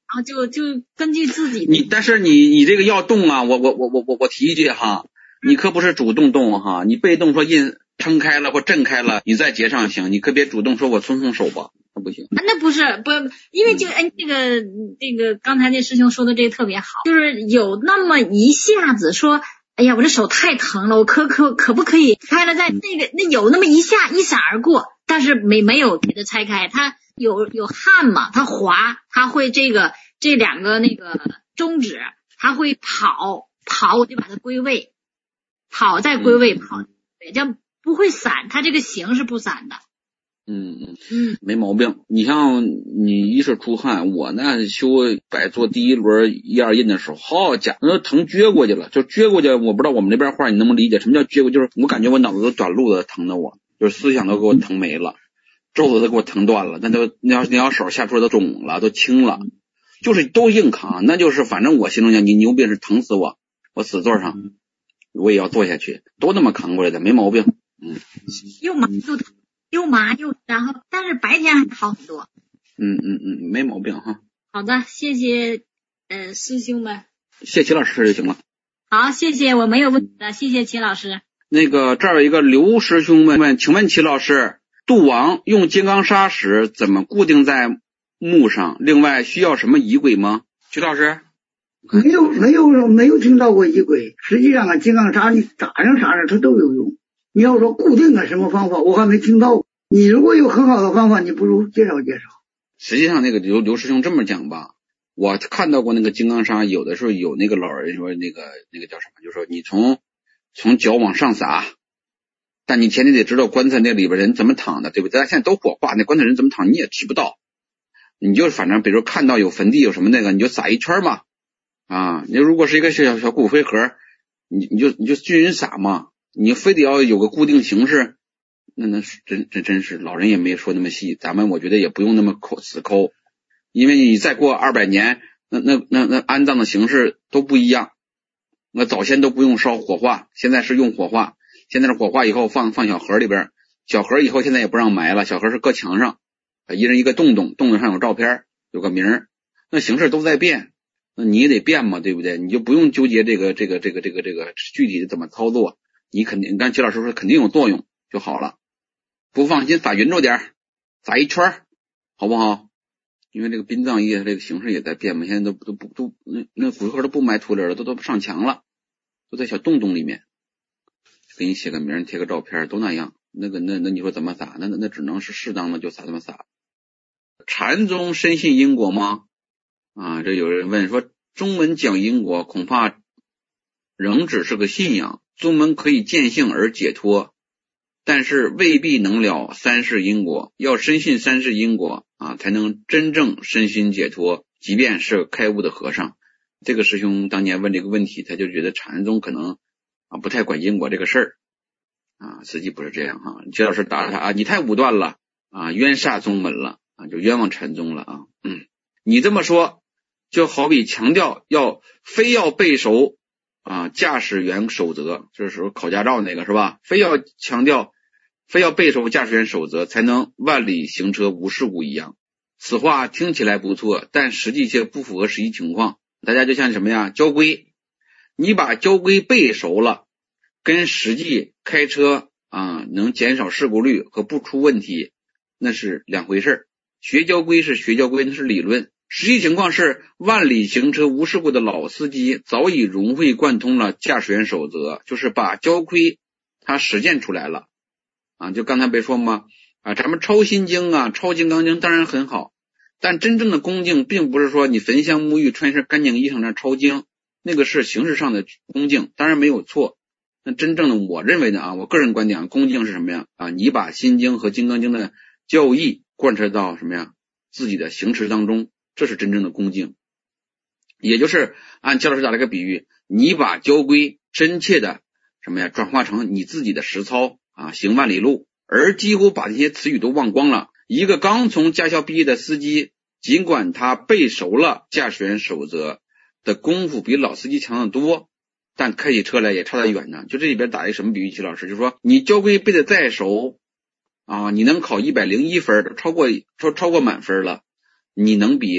然后就就根据自己的。 你但是你你这个要动啊，我我我我我我提一句哈，你可不是主动动哈，你被动说印撑开了或震开了，你再结上行，你可别主动说我松松手吧，那不行。 啊，那不是不，因为就哎这个这个刚才那师兄说的这个特别好，就是有那么一下子说。哎呀，我这手太疼了，我可可可不可以开了再那个那有那么一下一闪而过，但是没没有给它拆开，它有有汗嘛，它滑，它会这个这两个那个中指，它会跑跑，我就把它归位，跑再归位，跑这样不会散，它这个形是不散的。 嗯嗯嗯，没毛病。你像你一是出汗，我呢修百做第一轮一二印的时候，好家伙，那疼撅过去了，就撅过去。我不知道我们这边话你能不能理解，什么叫撅过去？就是我感觉我脑子都短路了，疼的我，就是思想都给我疼没了，皱子都给我疼断了，那都那要那要手下出来都肿了，都青了，就是都硬扛，那就是反正我心中想，你牛逼是疼死我，我死座上我也要坐下去，都那么扛过来的，没毛病。嗯， 又麻又疼。又麻又，然后但是白天还好很多。 嗯嗯嗯，没毛病哈。 好的，谢谢呃师兄们。 谢齐老师就行了。 好，谢谢，我没有问题的，谢谢齐老师。 那个这儿有一个刘师兄问问，请问齐老师，渡王用金刚砂时怎么固定在木上？另外需要什么仪轨吗？齐老师？ 没有没有没有听到过仪轨。实际上啊，金刚砂你咋样啥的它都有用。你要说固定的什么方法，我还没听到。你如果有很好的方法，你不如介绍介绍。 实际上那个刘刘师兄这么讲吧，我看到过那个金刚砂，有的时候有那个老人说那个那个叫什么，就是说你从从脚往上撒，但你前提得知道棺材那里边人怎么躺的，对不对？大家现在都火化，那棺材人怎么躺你也提不到，你就反正比如看到有坟地有什么那个，你就撒一圈嘛，啊，你如果是一个小小骨灰盒，你你就你就均匀撒嘛。你非得要有个固定形式，那那真真真是老人也没说那么细，咱们我觉得也不用那么抠死抠，因为你再过二百年，那那那那安葬的形式都不一样。那早先都不用烧火化，现在是用火化，现在是火化以后放放小盒里边，小盒以后现在也不让埋了，小盒是搁墙上，一人一个洞洞，洞洞上有照片，有个名儿，那形式都在变，那你也得变嘛，对不对？你就不用纠结这个这个这个这个这个具体的怎么操作。你肯定，刚齐老师说肯定有作用就好了，不放心撒匀着点，撒一圈，好不好？因为这个殡葬业这个形式也在变嘛，现在都都不都那那骨灰盒都不埋土里了，都都上墙了，都在小洞洞里面，给你写个名贴个照片都那样，那个那那你说怎么撒？那那那只能是适当的就撒怎么撒。禅宗深信因果吗？啊，这有人问说中文讲因果恐怕仍只是个信仰。宗门可以见性而解脱，但是未必能了三世因果，要深信三世因果啊，才能真正身心解脱，即便是开悟的和尚。这个师兄当年问这个问题，他就觉得禅宗可能啊不太管因果这个事儿啊，实际不是这样哈。齐老师打他啊，你太武断了啊，冤煞宗门了啊，就冤枉禅宗了啊。嗯，你这么说就好比强调要非要背熟啊，驾驶员守则，这时候考驾照那个是吧？非要强调，非要背熟驾驶员守则，才能万里行车无事故一样。此话听起来不错，但实际却不符合实际情况。大家就像什么呀？交规，你把交规背熟了，跟实际开车啊能减少事故率和不出问题，那是两回事。学交规是学交规，那是理论。实际情况是，万里行车无事故的老司机早已融会贯通了驾驶员守则，就是把交规他实践出来了啊。就刚才没说吗？啊，咱们抄心经啊，抄金刚经当然很好，但真正的恭敬并不是说你焚香沐浴穿一身干净衣裳那抄经，那个是形式上的恭敬，当然没有错。那真正的我认为的啊，我个人观点，恭敬是什么呀？啊，你把心经和金刚经的教义贯彻到什么呀？自己的行持当中。这是真正的恭敬，也就是按齐老师打了个比喻，你把交规真切的什么呀转化成你自己的实操啊，行万里路，而几乎把这些词语都忘光了。一个刚从驾校毕业的司机，尽管他背熟了驾驶员守则的功夫比老司机强得多，但开起车来也差得远呢。就这里边打一个什么比喻？齐老师就是说，你交规背得再熟啊，你能考一百零一分，超过超超过满分了。你能比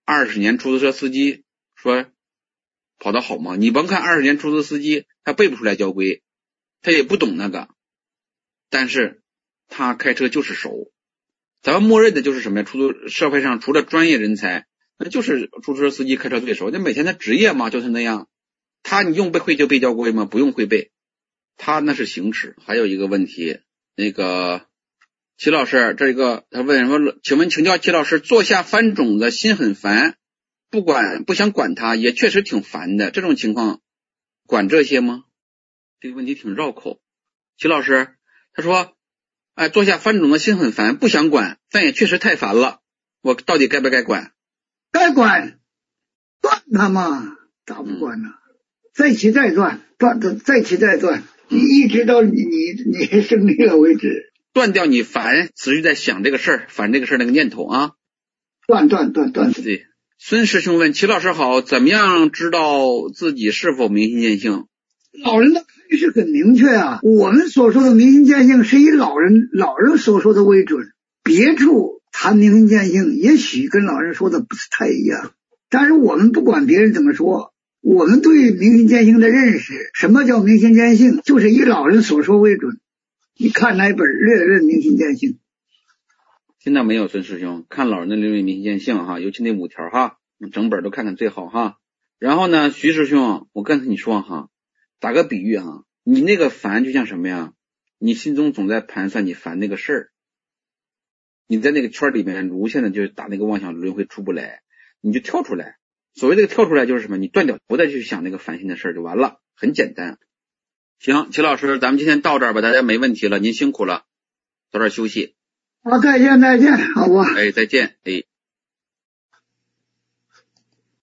二十年出租车司机说跑得好吗？你甭看二十年出租车司机他背不出来交规，他也不懂那个，但是他开车就是熟。咱们默认的就是什么呀？出租社会上除了专业人才，那就是出租车司机开车最熟。那每天的职业嘛就是那样，他你用背会就背交规吗？不用会背，他那是行驶。还有一个问题，那个齐老师，这个他问说，请问请教齐老师，坐下翻种子心很烦，不管不想管他，也确实挺烦的，这种情况管这些吗？这个问题挺绕口。齐老师他说，哎，坐下翻种子心很烦，不想管，但也确实太烦了，我到底该不该管？ 该管，断他嘛，咋不管呢？嗯、再起再断，断的再起再断，一直到你你你胜利了为止。 断掉你烦持续在想这个事儿，烦这个事儿那个念头啊。 断断断断。 对。孙师兄问齐老师好，怎么样知道自己是否明心见性？ 老人的开示很明确啊，我们所说的明心见性是以老人老人所说的为准，别处谈明心见性也许跟老人说的不是太一样，但是我们不管别人怎么说，我们对明心见性的认识，什么叫明心见性，就是以老人所说为准。你看哪一本略论明心见性？ 听到没有，孙师兄？看老人的略论明心见性哈，尤其那五条哈，整本都看看最好哈。然后呢，徐师兄，我跟你说哈，打个比喻哈，你那个烦就像什么呀？你心中总在盘算你烦那个事儿，你在那个圈里面无限的就打那个妄想轮回出不来，你就跳出来。所谓这个跳出来就是什么？你断掉，不再去想那个烦心的事儿就完了，很简单。行，齐老师，咱们今天到这儿吧，大家没问题了，您辛苦了，早点休息。 好，再见再见，好吧。 哎，再见，哎。